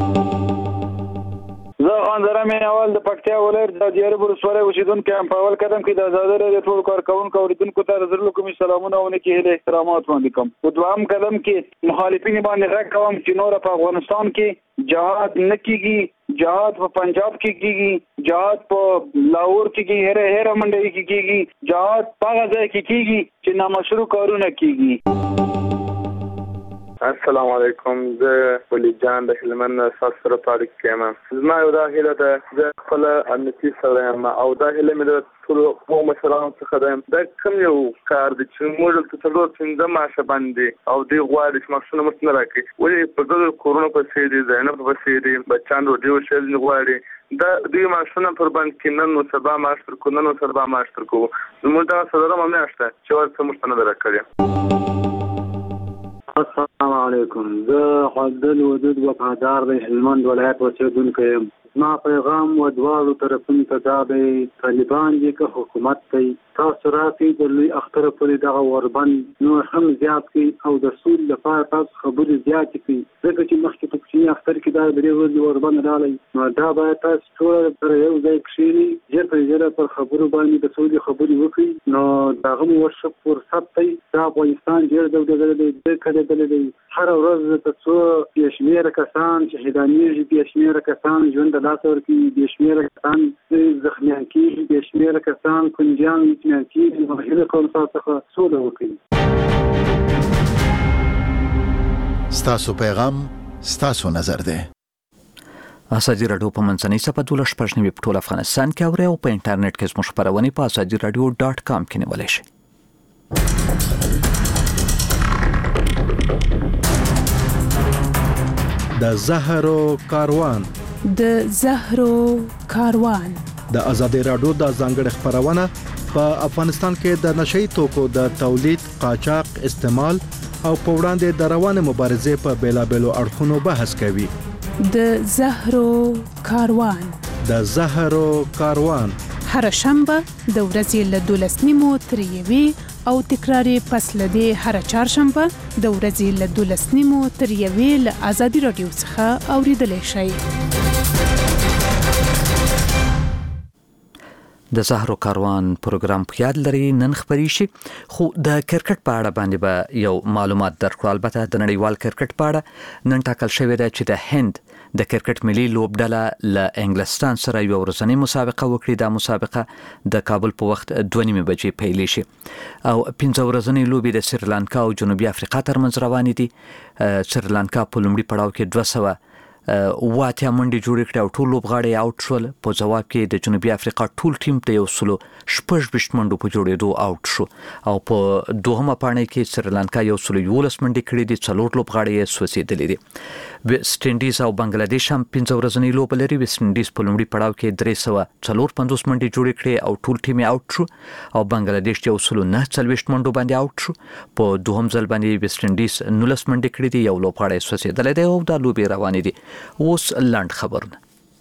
زه خان زرا مې اول د پکتیا ولایت د دیار بورسوره اوسیدونکو هم په اول قدم کې د آزاد رادیو ټول کارکونکو اوریدونکو ته زړه کوم سلامونه او نیکی هیله احترامات وړاندې کوم. په دوام قدم کې مخالفین باندې غږ کوم چې نور په افغانستان کې جهاد نه کیږي، جهاد په پنجاب کې کیږي، جهاد په لاهور کې کیږي، هر منډي کې کیږي، جهاد په غزا کې کیږي چې نامشروع کارونه کیږي. السلام علیکم. زه ولي جان د هلمند سره تاریخ کېم. زما یو دا هیله ده د خپل امنیتي سره او دا هیله مې د ټول قوم مشرانو څخه ده دا کوم یو کار د چې موږ ته څلور څنګه ماشه باندې او دی غواړي چې مخصوص متن راکړي ولې په ګل کورونا په سي دي زینب په سي دي بچان ورډیو شل غواړي دا دوی ماشونه پر باندې کینن نو سبا ماشتر کو نن سبا ماشتر کو موږ دا سره مې نشته چې ورته مستند راکړي. السلام علیکم. زه عبدل ودود وفادار د هلمند ولایت اوسیدونکی یم. زما پیغام و دواړو طرفونو ته دا دی طالبان دي که حکومت کوي تاسو راځئ د لوی اختر پورې دغه وربند نور هم زیات کړئ او د سولې لپاره تاسو خبرې زیاتې کړئ ځکه چې مخکې په کوچني اختر کې دا درې ورځې وربند راغلی نو دا باید تاسو ټول سره یو ځای کښېنئ ژر پر ژره پر خبرو باندې د سولې خبرې وکړئ نو د هغه مو ورشه فرصت دی دا افغانستان ډېر ډولډلی دی ډېر کډېدلی دی هره ورځ ته څو بې شمېره کسان شهیدانېږي بې شمېره کسان ژوند د لاسه ورکوي بې شمېره کسان زخمیان کېږي بې شمېره کسان کونجیان اطمینان کېږي نو هیله کوم تاسو څخه سوله وکړئ. ستاسو پیغام ستاسو نظر دی. ازادي راډیو په منځنۍ صفحه 12 په ټول افغانستان کې اوري او په انټرنیټ کې زموږ خبرونه په azadiradio.com کې نیولای شئ. د زهرو کاروان د ازادي راډیو د ځانګړي خبرونه په افغانستان کې د نشئی توکو د تولید، قاچاق، استعمال او په وړاندې د روانه مبارزې په بیلابېلو اړخونو بحث کوي. د زهرو کاروان هر شنبه د ورځې له 12:30 تر 1 او تکرار پس لدی هر چهارشنبه د ورځې له 12:30 تر 1 له آزادي رادیو څخه اوریدلای شئ. د زهرو کاروان پروګرام په یاد لري نن خبري شي خو د کرکټ په اړه باندې به یو معلومات درکړو. البته د نړیوال کرکټ په اړه نن ټاکل شوی دی چې د هند د کرکټ ملي لوبډله له انګلستان سره یو ورځنی مسابقه وکړي. دا مسابقه د کابل په وخت 2:30 بجې پیل شي او 15 ورځنی لوبې د سریلانکا او جنوبي افریقا ترمنځ روانې دي. سریلانکا په لومړي پړاو کې 200 واته منډي جوړ کړ او ټول لوبغاړي آوټ شول. په جواب کې د جنوبي افریقا ټول ټیم ته یو سلو شپږ منډو په جوړېدو آوټ شو او په دوهمه پاڼه کې سریلانکا یو سلو 11 منډي کړې دي. څلور لوبغاړي یې سوځېدلې دي. ویسټ انډیز او بنگلاديش هم 15 ورځنی لوب لري. ویسټ انډیز په لومړي پړاو کې 354 منډي جوړ کړې او ټول ټیم یې آوټ شو او بنگلاديش یو سلو 49 منډو باندې آوټ شو. په دوهم ځل باندې ویسټ انډیز 19 منډي کړې دي. یو لوبغاړی سوځېدلې دی او دا لوبې روانې دي. اوس لاند خبرونه.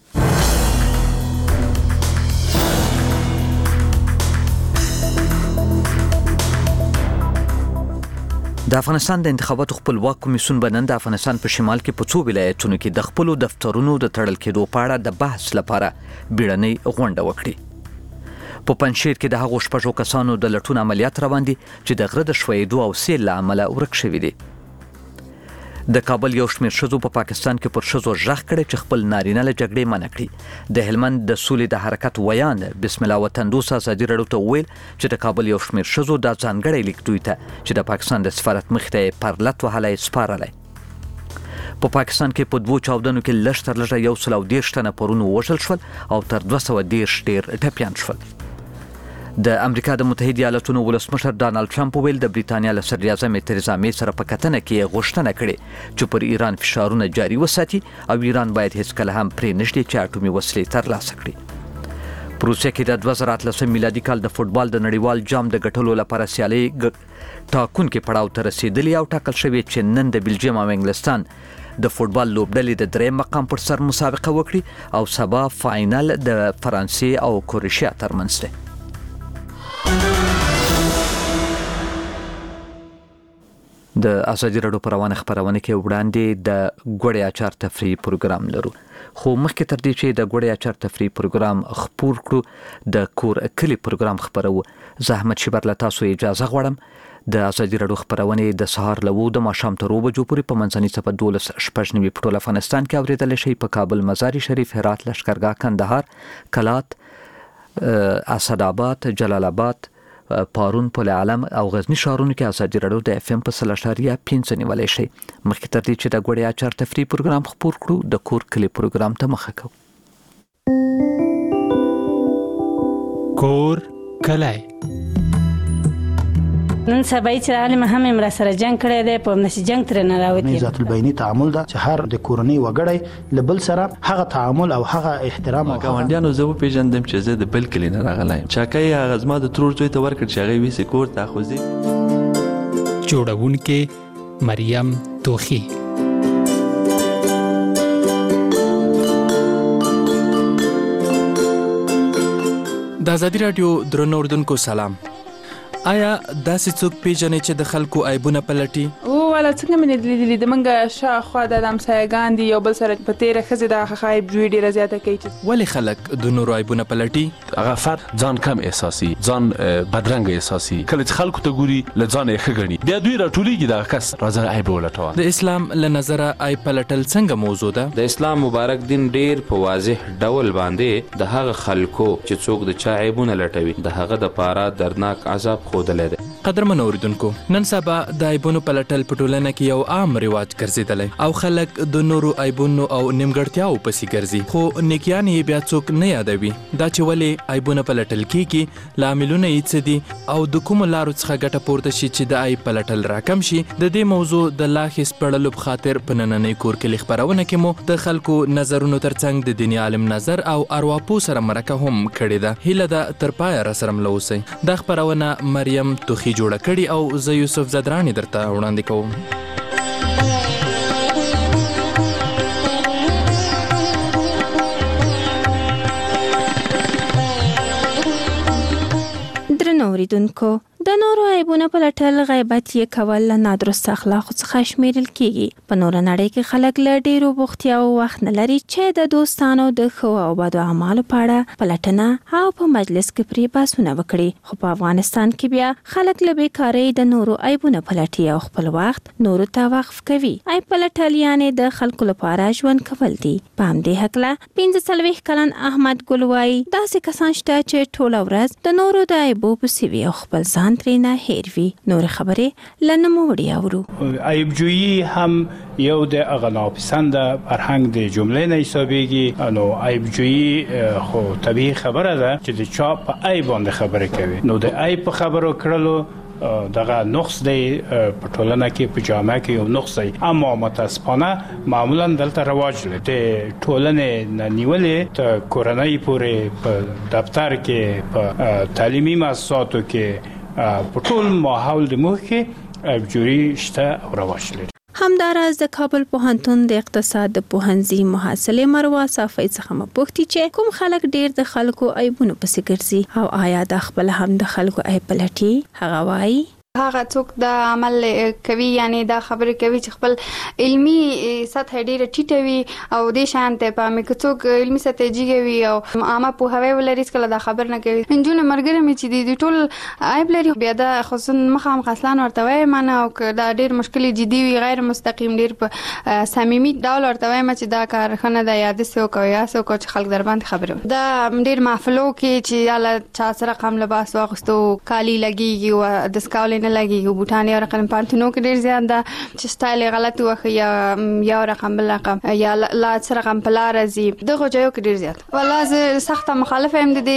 د افغانستان د انتخاباتو خپلواک کمیسیون به نن د افغانستان په شمال کې په 2 ولایتونو کې د خپل دفترونو د تړل کېدو په اړه د بحث لپاره بیړنۍ غونډه وکړي. په پنځشیر کې د هغو شپږو کسانو د لټون عملیات روان دي چې د غره د شویدو او سیل له امله ورک شوي دي. د کابل یو شمېر ښځو په پاکستان کې پر ښځو غږ کړی چې خپل نارینه له جګړې منع کړي. د هلمند د سولې د حرکت ویان بسم الله وطن دوست ازادي راډیو ته وویل چې د کابل یو شمېر ښځو دا ځانګړی لیک دوی ته چې د پاکستان د سفارت مخې ته یې پرلت وهلی سپارلی. په پاکستان کې په 2 چاودنو کې لږ تر لږه 130 تنه پرون ووژل شول او تر 210 ډیر ټپیان شول. د امریکا د متحده ایالاتونو ولسمشر ډانلډ ټرمپ ویل د بریتانیا له صدر اعظم تریزا می سره په کتنه کې غوښتنه کړې چې پر ایران فشارونه جاري وساتي او ایران باید هیڅ کله هم پرې نشي چې اټومي وسلې ترلاسه کړي. په روسیه کې د 2013 میلادي کال د فوتبال د نړیوال جام د ګټلو لپاره سیالي ټاکونکي پړاو ته رسیدلی او ټاکل شوی چې نن د بلجیم او انګلستان د فوتبال لوبډلې د 3 مقام پر سر مسابقه وکړي او سبا فاینل د فرانسې او کروشیا ترمنځ دی. د ازادي راډیو پر روانه خبرونه کې وړاندې د ګوړې اچار تفریحي پروګرام لرو. خو مخکې تر دې چې د ګوړې اچار تفریحي پروګرام خپور کړو د کور کلی پروګرام خبرو. زحمت شبر له تاسو اجازه غواړم. د ازادي راډیو خبرونه د سهار له 2 د ماښام تر 2 بجو پورې په منځني صفه 12:09 په ټول افغانستان کې اوریدل شي. په کابل، مزار شریف، هرات، لشکرګاه، کندهار، کلات، اسداباد، جلال آباد، پارون، پل عالم او غزنی ښارونو کې ازادي راډیو د FM په 3.5 نیولای شي. مخکې تر دې چې د ګوړې اچار تفریحي پروګرام خپور کړو د کور کلی پروګرام ته مخه کوو. کور کلی نن سبا چې عالم هم امر سره جنگ کړی دی په نشي جنگ تر نه راوتی. ذات البینی تعامل دا چې هر د کورنۍ وګړی لبل سره هغه تعامل او هغه احترام او ګاونډیانو زه په پیژندم چې زه د بل کلی نه راغلایم. چاکای هغه زما د ترور زوی ته ورکړ چې هغه ویسي کور ته خوځي. جوړونکې مریم توخی. د ازادي راډیو درنو اوردونکو سلام. آیا داسې څوک پیژنې چې د خلکو عیبونه پلټي؟ والا څنګه مې لیدلې د منګه شاخوا د همسایګان دي یو بل سره په تیره ښځې د عیب جوړي ډېره زیاته کوي. ولې خلک د نورو عیبونه پلټي؟ هغه فرد ځان کم احساسي، ځان بدرنګ احساسي. کله چې خلکو ته ګوري له ځانه یې ښه ګڼي، بیا دوی راټولیږي دغه کس راځه عیب ولټوه. د اسلام له نظره عیب پلټل څنګه موضوع ده؟ د اسلام مبارک دین ډېر په واضح ډول باندې د هغه خلکو چې څوک د چا عیبونه لټوي د هغه دپاره دردناک عذاب ښودلی دی. قدرمنو اوریدونکو، نن سبا د عیبونو پلټل په ټولنه کې یو عام رواج ګرځېدلی او خلک د نورو عیبونو او نیمګړتیاو پسې ګرځي، خو نیکیان یې بیا څوک نه یادوي. دا چې ولې عیبونه پلټل کیږي، لاملونه یې څه دي او د کومو لارو څخه ګټه پورته شي چې د عیب پلټل راکم شي، د دې موضوع د لا ښې سپړلو په خاطر په نننۍ کور کلي خپرونه کې مو د خلکو نظرونو ترڅنګ د دیني عالم نظر او ارواپوه سره مرکه هم کړې ده. هیله ده تر پایه راسره مله اوسئ. دا خپرونه مریم توخی جوړه کړي او زه یوسف زدرانی درته وړاندې کوم. اوریدونکو د نورو عیبونه پلټل غیبت یې کول له نادرست اخلاقو څخه شمیرل کیږي. په نور نړۍ کې خلک له ډیرو بوختیا او وخت نه لري چې د دوستانو د ښو او بدو اعمالو په اړه پلټنه او په مجلس کې پرې بحثونه وکړي. خو په افغانستان کې بیا خلک له بیکارۍ د نورو عیبونه پلټي او خپل وخت نورو ته وقف کوي. عیب پلټل یعنې د خلکو لپاره ژوند کول دي. په همدې هکله 45 کلن احمد ګل وایي داسې کسان شته چې ټوله ورځ د نورو د عیبو پسې وي او خپل ځان ترېنه هېر وي. نور خبرې له نوموړي اورو. عیب جویي هم یو د هغه ناپسنده فرهنګ د جملې نه حسابېږي. نو عیب جویي خو طبیعي خبره ده چې د چا په عیب باندې خبرې کوي. نو د عیب په خبرو کړلو دغه نقص دی په ټولنه کې په جامعه کې یو نقص دی، اما متاسفانه معمولا دلته رواج لري د ټولنې نه نیولې ته کورنۍ پورې په دفتر کې په تعلیمي مؤسساتو کې په ټول ماحول د موخ کې عیبجویي شته او رواج لري. همداراز د کابل پوهنتون د اقتصاد د پوهنځي محصله مروه صافی څخه مپوښتي چې کوم خلک ډیر د خلکو عیبونو پسې ګرځي او آیا د خپل هم د خلکو عیب پلټي. هغه وایي هغه څوک د عمل کوي یعنی دا خبرې کوي چې خپل علمی سطح ډیره ټیټه وي او د شانته په مې څوک علمی سطح جیږي او عامه په هوای ولري کله دا خبر نه کوي. انجونه مرګره مې چې د ټول عیب لري بیا دا خصوصا مخام خاصلان ورته وای مانه او دا ډیر مشکل جدي وي غیر مستقیم ډیر په صمیمي ډول ورته وای چې دا کارخانه د یاد سو کوي یا سو کو چې خلک در باندې خبره دا ډیر محفلو کې چې یاله چا سره قام لباس واغستو کالی لګيږي او د سکاول نه لګيږي بوټان یو رقم پانتونو کې ډیر زیات ده چې سټایل غلط وخی یا رقم بل رقم یا لا سره رقم پلا راځي دغه ځایو کې ډیر زیات والله زه سخت مخالف یم د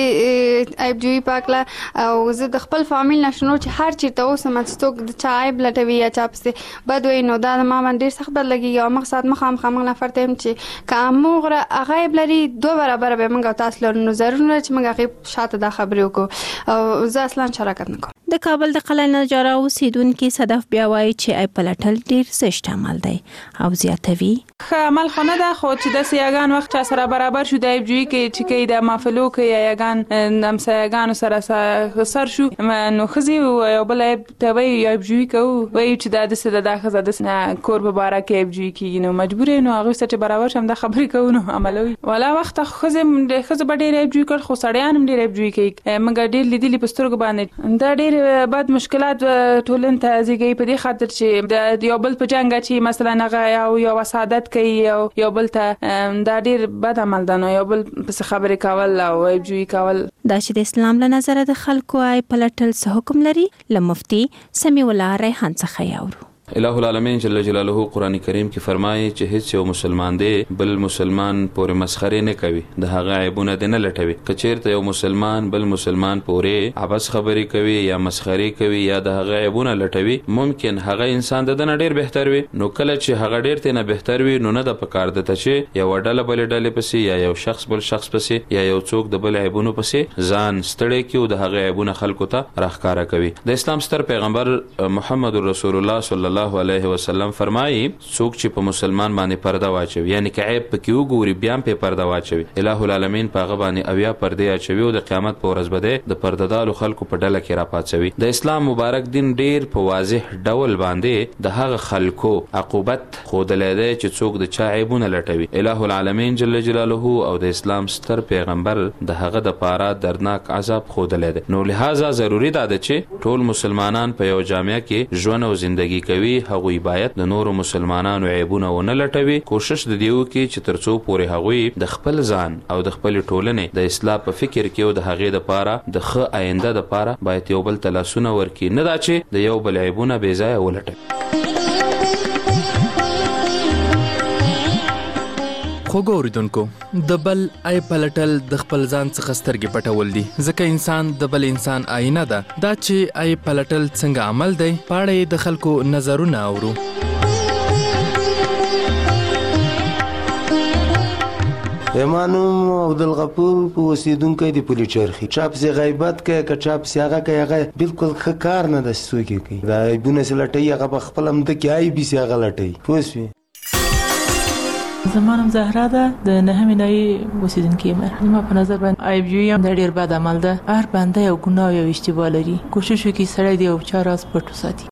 عیب جویي پاکله او زه د خپل فامیل نشنو چې هر چیرته اوسم چې څوک د چا عیب لټوي یا چا پسې بدوي نو دا ما باندې ډیر سخت بد لګي او مقصد مخام خامغ نفر ته چې کومغه غیب لري دوه برابر به موږ تاسو له نظرونو چې موږ غیب شاته دا خبرې وکړو او زه اصلا شراکت نکوم. د کابل د قلعه نجاره اوسیدونکو صدف بیا وایي چې عیب پلټل ډیر سخت عمل دی او زیاتوي عمل خونه ده خو چې د سیاګان وخت سره برابر شو د عیب جویي کې چې کې د مافلو کې یاګان نم سیاګان سره سر شو نو خزي یو بل عیب ته وایي عیب جویي کوي وایي چې د سده د خزه د کور په باره کې عیب جویي کې نو مجبور نو هغه ست برابر شم د خبرې کوي نو عملوي ولا وخت خزه به ډیر عیب جویي کړ خو سړیان هم ډیر عیب جویي کوي مګر ډیر لیدلی پسترګ باندې دا ډیر بعد مشکلات ټولن ته زیږي په دې خاطر چې د یو بل په جنگ چې مثلا هغه یو وسادت کوي او یو بل ته دا ډیر بد عمل ده نو یو بل په خبرې کول او عیب جویي کول دا چې د اسلام له نظر د خلکو عیب پلټل څه حکم لري ل مفتي سمیع الله ریحان څخه یاورو. الہ العالمین جل جلاله قرآن کریم کې فرمایي چې هیڅ یو مسلمان دی بل مسلمان پورې مسخره نه کوي د هغه عیبونه نه لټوي. کچیرته یو مسلمان بل مسلمان پورې عبث خبرې کوي یا مسخره کوي یا د هغه عیبونه لټوي ممکن هغه انسان د نه ډیر بهتر وي. نو کله چې هغه ډیر ته نه بهتر وي نو نه د پکار د چې یو ډله بل ډله پسې یا یو شخص بل شخص پسې یا یو څوک د بل عیبونو پسې ځان ستړي کیو د هغه عیبونه خلکو ته راخکاره کوي. د اسلام ستر پیغمبر محمد رسول الله صلی الله علیه وسلم فرمایي څوک چې په مسلمان باندې پرده واچوي یعنی که عیب پکې وګوري بیا په پرده واچوي الہ العالمین په هغه باندې اویا پرده اچوي او د قیامت په ورځ بده د پردهدارو خلکو په ډله کې راپاتوي. د اسلام مبارک دین ډیر په واضح ډول باندې د هغه خلکو عقوبت خودلې ده چې څوک د چا عیبونه لټوي. الہ العالمین جل جلاله او د اسلام ستر پیغمبر د هغه د پاره دردناک عذاب خودلې ده. نو لہذا ضروری ده چې ټول مسلمانان په یو جامعه کې ژوند او ژوندۍ کوي هغه باید د نورو مسلمانانو عیبونه ونه لټوي. کوشش د دیو کې چې ترڅو پورې هغوی د خپل ځان او د خپل ټولنې د اصلاح په فکر کې او د هغې د پاره د ښه آینده د پاره باید یو بل تلاسونه ورکړي نه دا چې د یو بل عیبونه بې ځایه ولټوي. خو ګوریدونکو د بل عیب پلټل د خپل ځان څخه سترګې پټول دي ځکه انسان د بل انسان آینه ده. دا چې عیب پلټل څنګه عمل دی په اړه د خلکو نظرونه اورو. ایمانم عبدالغفور په اوسیدونکی د پولی چرخي چاپ سي غیبت کوي که چاپ سي هغه کوي هغه بالکل ښه کار نه ده څوک کوي دا عیبونه سي لټوي هغه په خپل هم د کې عیب سي هغه لټوي پوه شوې. زما نوم زهرا ده د نهمې ناحیې اوسېدونکې یم. زما په نظر باندې عیب جوړي هم د ډېر بد عمل ده. هر بنده یو ګناه او یو اشتباه لري. کوشش وکړي سړی د یو چا راز پټ وساتي.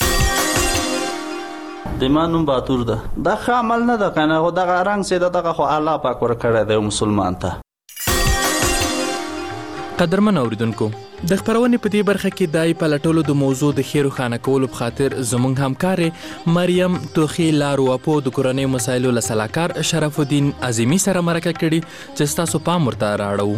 د ما نوم باتور ده. دا ښه عمل نه ده کنه، خو دغه رنګ سي دغه خو الله پاک ورکړی دی مسلمان ته. قدرمن اوریدونکو، د خبرونې په دې برخه کې دای په لټولو د موضوع د خیر خانه کولو په خاطر زموږ همکار مریم توخی لاروپو د کورنۍ مسایلو له سلاکار شرف الدین عظیمی سره مرکه کړي چې تاسو پام ورته راړو.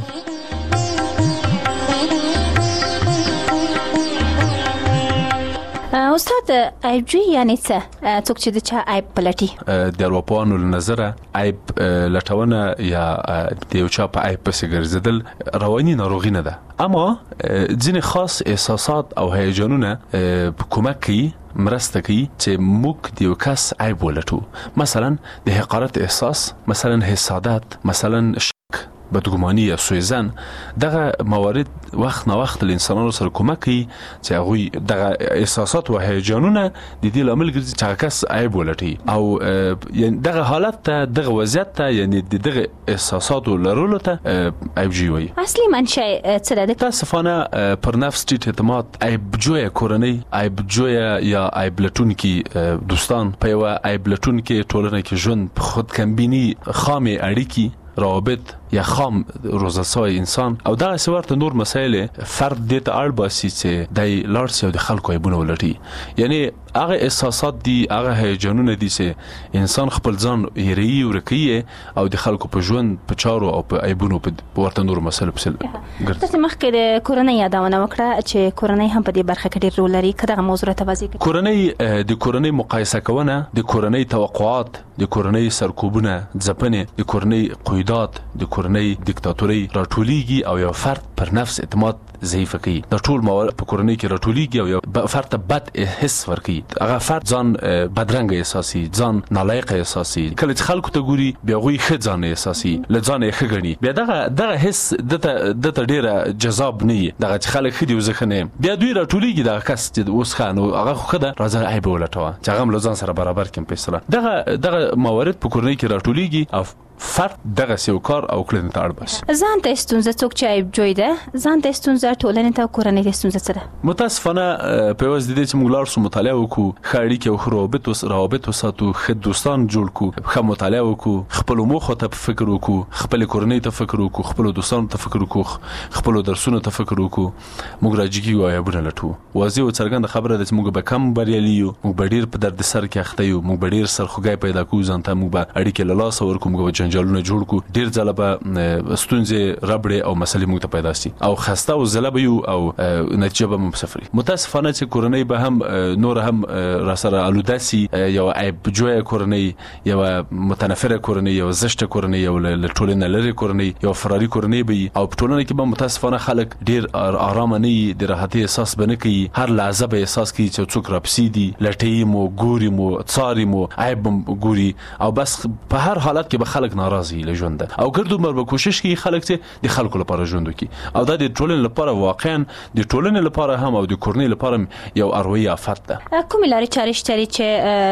استاد، عیب جوړي یعنی څه؟ څوک چې د چا عیب پلټي. د اروپایانو له نظره عیب لټونه یا د یو چا په عیب پسې ګرځېدل رواني ناروغي نه ده، اما ځینې خاص احساسات او هیجانونه کومک کوي، مرسته کوي چې موږ د یو کس عیب ولټو. مثلا د حقارت احساس، مثلا حسادت، مثلا شک، بدګماني یا سوء دغه موارد وخت نه وخت له انسانانو سره کومک کوي چې هغوی دغه احساسات او هیجانونه د دې لامل ګرځي چې کس عیب ولټي او یعنی دغه حالت ته، دغه وضعیت ته، یعنی دغه احساساتو لرلو ته عیب جوړي وي. اصلي منشأ څه ده؟ متاسفانه پر نفس ټیټ اعتماد، عیب جوړه کورنۍ، عیب جوړه یا عیب لټونکي دوستان، په یو عیب لټونکي ټولنه کې ژوند، خود کمبینی، خامې اړیکې، روابط یا خام روزسای انسان او دغه سورته نور مسایل فرد دې ته اړ باسي چې دای لارس او د خلکو عیبونه ولټي. یعنی هغه احساسات دي، هغه هیجانونه دي چې انسان خپل ځان یری ورکی او د خلکو په ژوند، په چارو او په عیبونو په ورته نور مسایل په ګرځي. تاسو مخکې د کورنۍ یادونه وکړه چې کورنۍ هم په دې برخه کې ډېر رول لري. کله موضوع ته واضح کړئ. کورنۍ د کورنۍ مقایسه کوونه، د کورنۍ توقعات، د کورنۍ سرکوبونه، ځپنې، د کورنۍ قیودات، د کورنۍ دیکتاتوري راټولېږي او یو فرد پر نفس اعتماد ضعیف کوي. د ټول موارد په کورنۍ کې راټولېږي او یو فرد ته بد حس ورکوي. هغه فرد ځان بدرنګ احساسي، ځان نالایق احساسي. کله چې خلکو ته ګوري بیا هغوی ښه ځان احساسي، له ځانه یې ښه ګڼي. بیا دغه حس دته ډېره جذاب نه وي. دغه چې خلک ښه دي او زه ښه نه یم، بیا دوی راټولېږي دغه کس چې اوس ښه نو هغه خو ښه ده، راځه عیب ولټوه چې هغه هم له ځان سره برابر کړم په اصطلاح. دغه موارد په کورنۍ کې راټولېږي او فرد دغه سیو کار او کړنې ته اړ باسي. ځان ته ستونزه څوک چې عیب جوړي ده، ځان ته ستونزه ټولنې ته کورنۍ ته ستونزه څه ده؟ متاسفانه په واسه د دې چې موږ لار سو مطالعه وکړو، ښه اړیکې او روابط وساتو، ښه دوستان جوړ کړو، ښه مطالعه وکړو، خپل موخو ته فکر وکړو، خپل کورنۍ ته فکر وکړو، خپل دوستانو ته فکر وکړو، خپل درسونو ته فکر وکړو، موږ راځي او عیبونه لټو. واضح او څرګنده خبره ده چې موږ به کم بریالي یو، موږ به ډیر په درد سر کې اخته یو، موږ به ډیر سرخوږی پیدا کوو ځان ته، موږ به اړیکې له لاسه ورکو، موږ به جنجالونه جوړ کړو، ډیر ځله به ستونزې ربړې او مسلې موږ ته پیدا سي او خسته او زله به یو او نتیجه به مو صفري. متاسفانه چې کورنۍ به هم نور هم را سره الوداسي، یو عیب جوړه کورنۍ، یو متنفره کورنۍ، یو زشته کورنۍ، یو ټولنه لري کورنۍ، یو فراري کورنۍ به او په ټولنه کې به متاسفانه خلک ډیر آرام نه وي، د راحتي احساس به نه کوي، هر لحظه به احساس کوي چې څوک راپسې دي، لټي مو ګوري مو څاري مو عیب ګوري او بس په هر حالت کې به خلک ناراضي له ژوند او ګردو مر به کوشش کوي خلک چې د خلکو لپاره ژوند وکړي او دا د ټولنې لپاره واقعا د ټولنې لپاره هم او د کورنۍ لپاره یو اروي آفت ده. کومې لارې چارې شته چې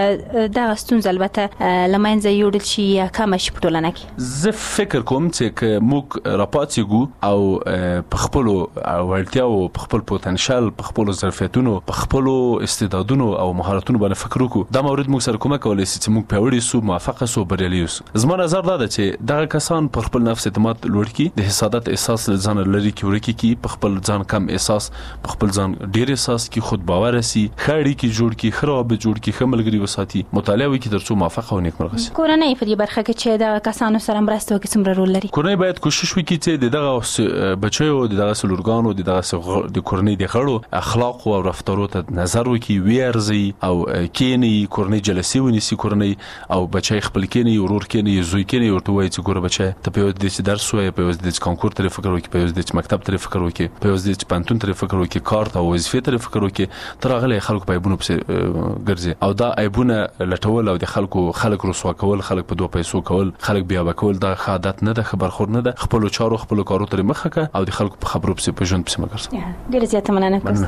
دا ستونزه البته لمنځه یوړل شي یا کم شي په ټولنه کې؟ زه فکر کوم چې موږ راپاتېږو او په خپل وړتیاو، په خپل پوتنشل، په خپل ظرفیتونو، په خپل استعدادونو او مهارتونو باندې فکر وکړو، دا مورد موږ سره کومک کولی شي چې موږ پیاوړي سو، موفق سو، بریالي سو. زما نظر دا ده چې دغه کسان پر خپل نفس اعتماد لوړ کړي، د حسادت احساس له ځان لري کې ورکی کی، په خپل ځان کم احساس، په خپل ځان ډیر احساس کی، خود باور سي، خړی کی جوړ کی، خراب جوړ کی، خملګری وساتي، مطالعه وکړي ترڅو موفق او نیکمرغه شي. کورنۍ په دې برخه کې چې د کسانو سره مرسته وکړي څومره رول لري؟ کورنۍ باید کوشش وکړي چې دغه بچیو، دغه سلورګانو، دغه د کورنۍ د غړو اخلاق او رفتارو ته نظر وکړي، ویرزي او کینی کورنۍ جلسي ونیسي، کورنۍ او بچي خپل کینی، ورور کینی، زوی کینی، ورته وایي چې ګوره بچي ته په دې چې درس وایي، په دې چې کانکور ته فکر وکړي، په دې چې مکتب ته فکر وکړي، په دې چې پانتون ته فکر وکړي، کار ته وظیفه ته فکر وکړي، تر هغه خلکو په ایبونو پسې ګرځي او دا ایبونه لټول او د خلک رسوا کول، خلک په دوه پیسو کول، خلک بیا وکول، دا عادت نه ده، خبر خور نه ده. خپل چارو خپل کارو ته مخه کا او د خلکو په خبرو پسې په ژوند پسې مګرځي. ډیر زیاته مننه کوم.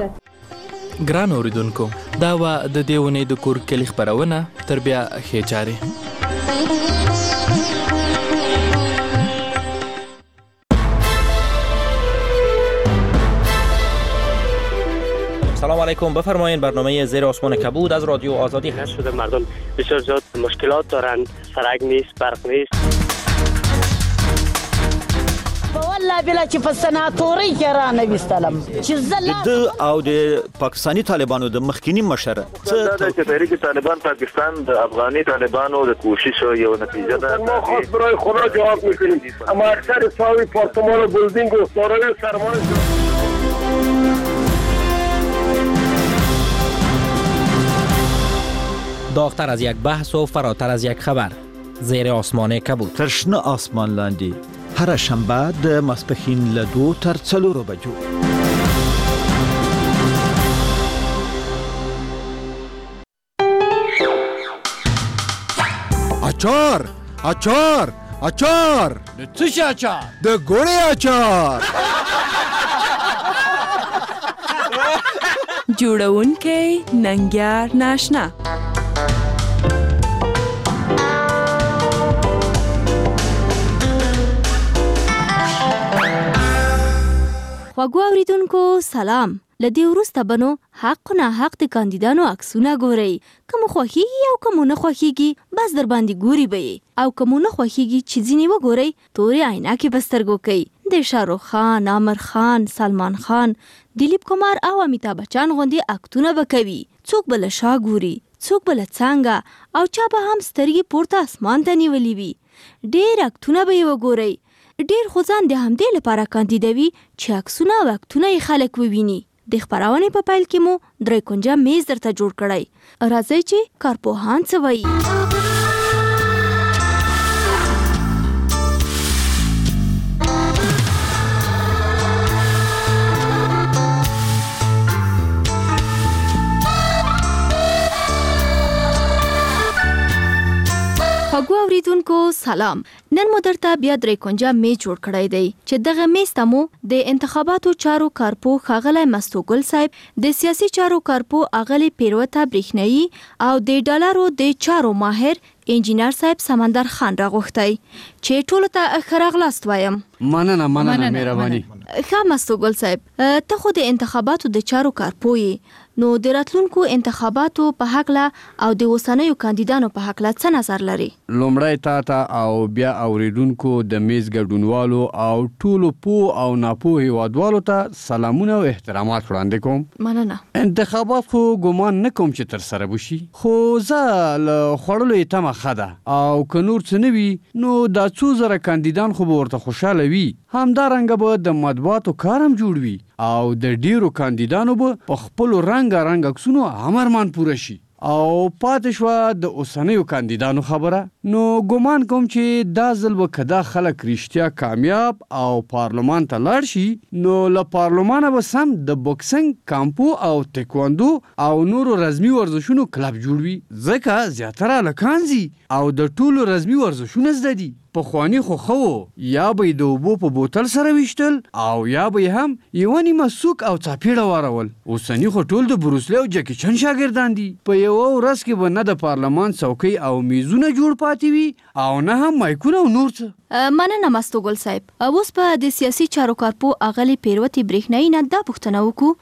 ګران اوریدونکو، دا و د دیونې د کور کلی خبرونه، تر بیا ښه چاري. سلام علیکم. بفرمایید برنامه زیر آسمان کبود از رادیو آزادی هست. شده مردم بسیار زیاد مشکلات دارند، سرک نیست، برق نیست. والله بلا چې په سناتوري کې را نه وستلم چې د او د پاکستانی طالبانو د مخکینی مشره چې تحریک طالبان پاکستان د افغاني طالبانو د کوشش یو نتیجه ده. ما خاص برای خدا جواب میکنیم. اما اکثر ساوی پارتمان و بلدینگ و دارای سرمایه داغتر از یک بحث و فراتر از یک خبر. زیر آسمان کبود. تر شنه آسمان لاندې هر شنبه د ماسپښین له 2 تر 4 بجو. اچار اچار اچار د څه شي اچار؟ د ګوړې اچار. جوړونکی ننګیار ناشنا. خواږو اوریدونکو سلام. لدې وروسته بنو حق نه حق د کاندیدانو عکسونه ګورئ. کوم خوښیږي او کوم نه خوښیږي بس در باندې ګوري به او کوم نه خوښیږي چې ځینې وګورئ تورې عینکې به سترګو کوي. د شاهرخ خان، عامر خان، سلمان خان، دلیپ کمار او امیتابھ بچن غوندې اکټونه به کوي. څوک به له شا ګوري، څوک به له څنګه او چا به هم سترګې پورته اسمان ته نیولې وي. ډېر اکټونه به یې وګورئ. ډېر خو ځان د همدې لپاره کاندیدوي چې عکسونه او اکټونه یې خلک وویني. د خپرونې په پیل کې مو 3 کونجه میز درته جوړ کړی. راځئ چې کارپوهان څه وایي. خواږو اوریدونکو سلام. نن مو درته بیا 3 کونجه میز جوړ کړی دی چې دغه میز ته مو د انتخاباتو چارو کارپو ښاغلی مستوګل صاحب، د سیاسي چارو کارپو اغلی پیروته برېښنایي او د ډالرو د چارو ماهر انجینر صاحب سمندر خان راغوښتی چې ټولو ته ښه راغلاست وایم. مننه مهرباني. ښه مستوګل صاحب، ته خو د انتخاباتو د چارو کارپو یې، نو د راتلونکو انتخاباتو په هکله او د اوسنیو کاندیدانو په هکله څه نظر لري؟ لومړی تا او بیا اوریدونکو د میز ګډونوالو او ټولو پوه او ناپوه هیوادوالو ته سلامونه او احترامات وړاندې کوم. مننه. انتخابات خو ګمان نه کوم چې تر سره وشي، خو زه له خوړلو یې تمه ښه ده او که نور څه نه وي نو دا څو زره کاندیدان خو به ورته خوشحاله وي. همدارنګه به د مطبوعاتو کار هم جوړ وي او د ډیرو کاندیدانو به په خپلو رنګ عکسونو امرمان پوره شي. او پاتې شوه د اوسنیو کاندیدانو خبره، نو ګمان کوم چې دا ځل به که دا خلک رښتیا کامیاب او پارلمان ته لاړ شي نو له پارلمانه به سم د بوکسنګ، کامپو او تکواندو او نورو رزمي ورزشونو کلب جوړ وي، ځکه زیاتره هلکان ځي او د ټولو رزمي ورزشونه زده دي. پخواني خو ښه و، یا به یې د اوبو په بوتل سره ویشتل او یا به یې هم یوه نیمه سوک او څاپیړه وارول. اوسني خو ټول د بروسلی او جکی چن شاګردان دي. په یوه ورځ کې به نه د پارلمان څوکۍ او میزونه جوړ پاتې وي او نه هم مایکونه او نور څه. مننه مستوګل صاحب. اوس په د سیاسي چارو کارپو اغلی پیروتې برېښنایي نه دا پوښتنه وکړو